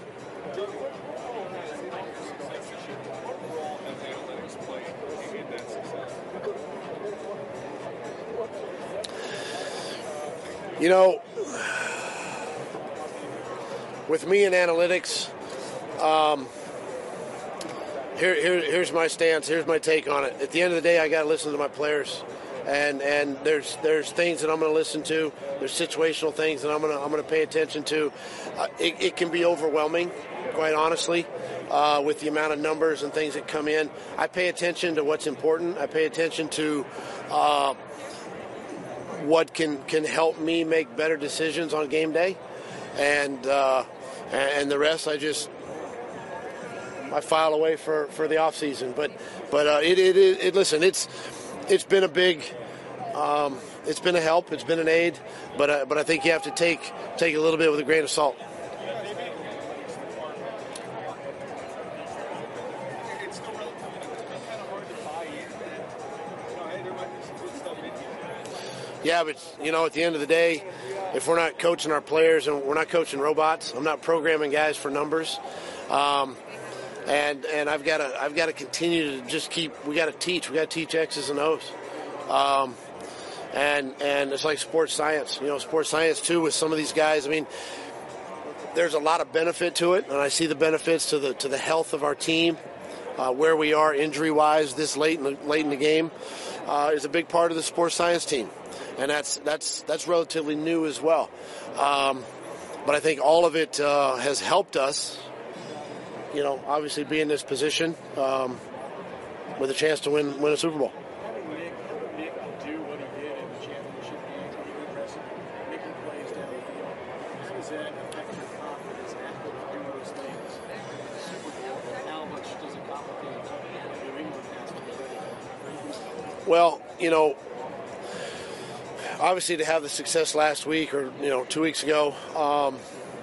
You know, with me in analytics, um, here, here, here's my stance. Here's my take on it. At the end of the day, I got to listen to my players, and and there's there's things that I'm going to listen to. There's situational things that I'm going to I'm going to pay attention to. Uh, it, it can be overwhelming, quite honestly, uh, with the amount of numbers and things that come in. I pay attention to what's important. I pay attention to Uh, what can, can help me make better decisions on game day, and uh, and the rest I just I file away for, for the off season. But but uh, it, it it listen it's it's been a big um, it's been a help, it's been an aid, but uh, but I think you have to take take a little bit with a grain of salt. Yeah, but, you know, at the end of the day, if we're not coaching our players and we're not coaching robots, I'm not programming guys for numbers. Um, and and I've got to I've got to continue to just keep, we got to teach. We got to teach X's and O's. Um, and and it's like sports science. You know, sports science, too, with some of these guys. I mean, there's a lot of benefit to it, and I see the benefits to the to the health of our team, uh, where we are injury-wise this late in the, late in the game uh, is a big part of the sports science team. And that's that's that's relatively new as well, um, but I think all of it uh, has helped us. You know, obviously be in this position um, with a chance to win win a Super Bowl. Having Nick, Nick do what he did in the championship game, really impressive, making plays down the field. How does that affect your confidence after doing those things? Super Bowl, and how much does it complicate what New England has to be ready for? Well, you know. Obviously, to have the success last week or, you know, two weeks ago um,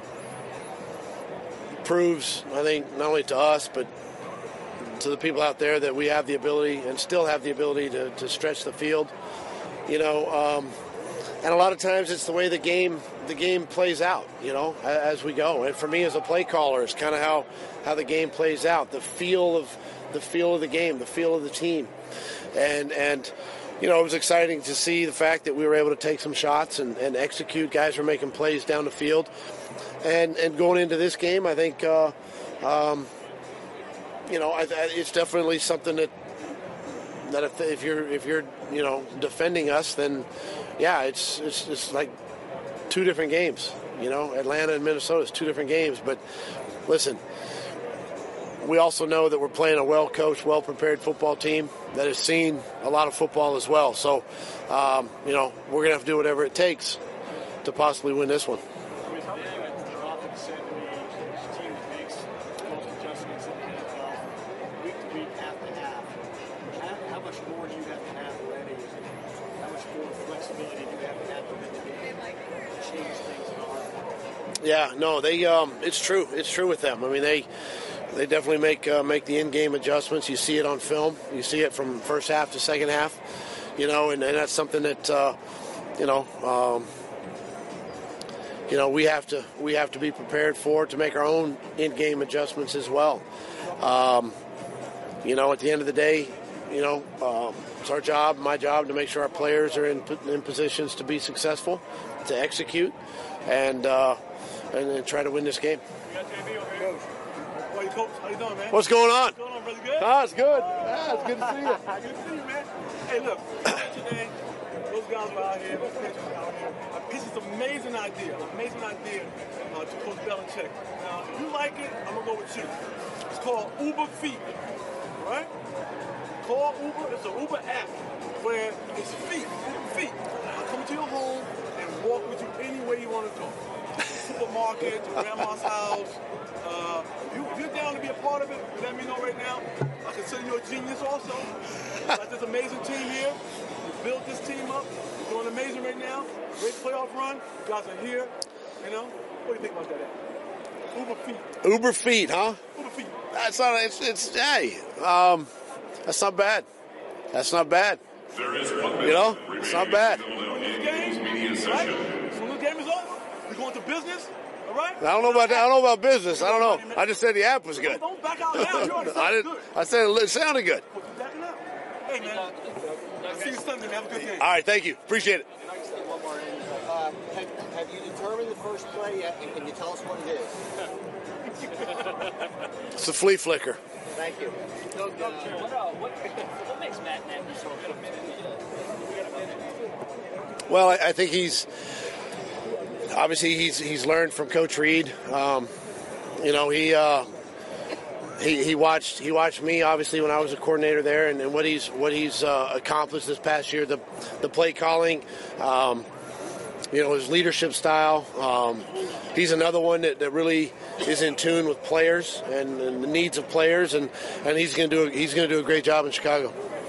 proves, I think, not only to us but to the people out there that we have the ability and still have the ability to, to stretch the field. You know, um, and a lot of times it's the way the game the game plays out, you know, as we go. And for me as a play caller, it's kind of how, how the game plays out, the feel of the feel of the game, the feel of the team. And and you know, it was exciting to see the fact that we were able to take some shots and, and execute. Guys were making plays down the field. And and going into this game, I think, uh, um, you know, I, I, it's definitely something that that if, if you're if you're you know defending us, then yeah, it's it's it's like two different games. You know, Atlanta and Minnesota is two different games. But listen, we also know that we're playing a well-coached, well-prepared football team that has seen a lot of football as well. So, um, you know, we're going to have to do whatever it takes to possibly win this one. With them, the offense said to me, the team that makes most adjustments in the N F L week to week, half to half. How, how much more do you have to have already? How much more flexibility do you have to have within the game to change things in a heartbeat? Yeah, no, they. Um, it's true. It's true with them. I mean, they. They definitely make uh, make the in-game adjustments. You see it on film. You see it from first half to second half, you know, and, and that's something that, uh, you know, um, you know, we have to we have to be prepared for to make our own in-game adjustments as well. Um, you know, at the end of the day, you know, um, it's our job, my job, to make sure our players are in in positions to be successful, to execute, and uh, and, and try to win this game. Coach, how you doing, man? What's going on? What's going on, brother? Good? Ah, it's good. Ah, it's good to see you. Good to see you, man. Hey, look, today, those guys were out here, those pitchers were out here. I pitched this amazing idea, amazing idea uh, to Coach Belichick. Now, if you like it, I'm going to go with you. It's called Uber Feet, right? Call Uber. It's an Uber app where it's feet, Uber Feet. I'll come to your home and walk with you anywhere you want to go. Supermarket. market, to grandma's house. Uh, you, if you're down to be a part of it, let me know right now. I consider you a genius also. You got this amazing team here. You built this team up. You're doing amazing right now. Great playoff run. You guys are here. You know, what do you think about that? Uber feet. Uber feet, huh? Uber feet. That's not. It's. It's. Hey, um, that's not bad. That's not bad. You know, it's not bad. Right? So when the game is over, we're going to business. All right? I don't know about that. I don't know about business. I don't know. I just said the app was good. Don't back out now. You already I said didn't. good. I said it sounded good. Hey, man. I'll see you Sunday. Have a good game. All right, thank you. Appreciate it. Can I just get one more in? Uh, have, have you determined the first play yet, and can you tell us what it is? It's a flea flicker. Thank you. Doug, Doug, what, uh, what, what makes Matt Nagy so good? Well, I, I think he's obviously he's he's learned from Coach Reed. Um, you know, he. Uh, He, he watched he watched me obviously when I was a coordinator there, and, and what he's what he's uh, accomplished this past year, the the play calling, um, you know, his leadership style. Um, he's another one that, that really is in tune with players and, and the needs of players, and, and he's going to do a, he's going to do a great job in Chicago.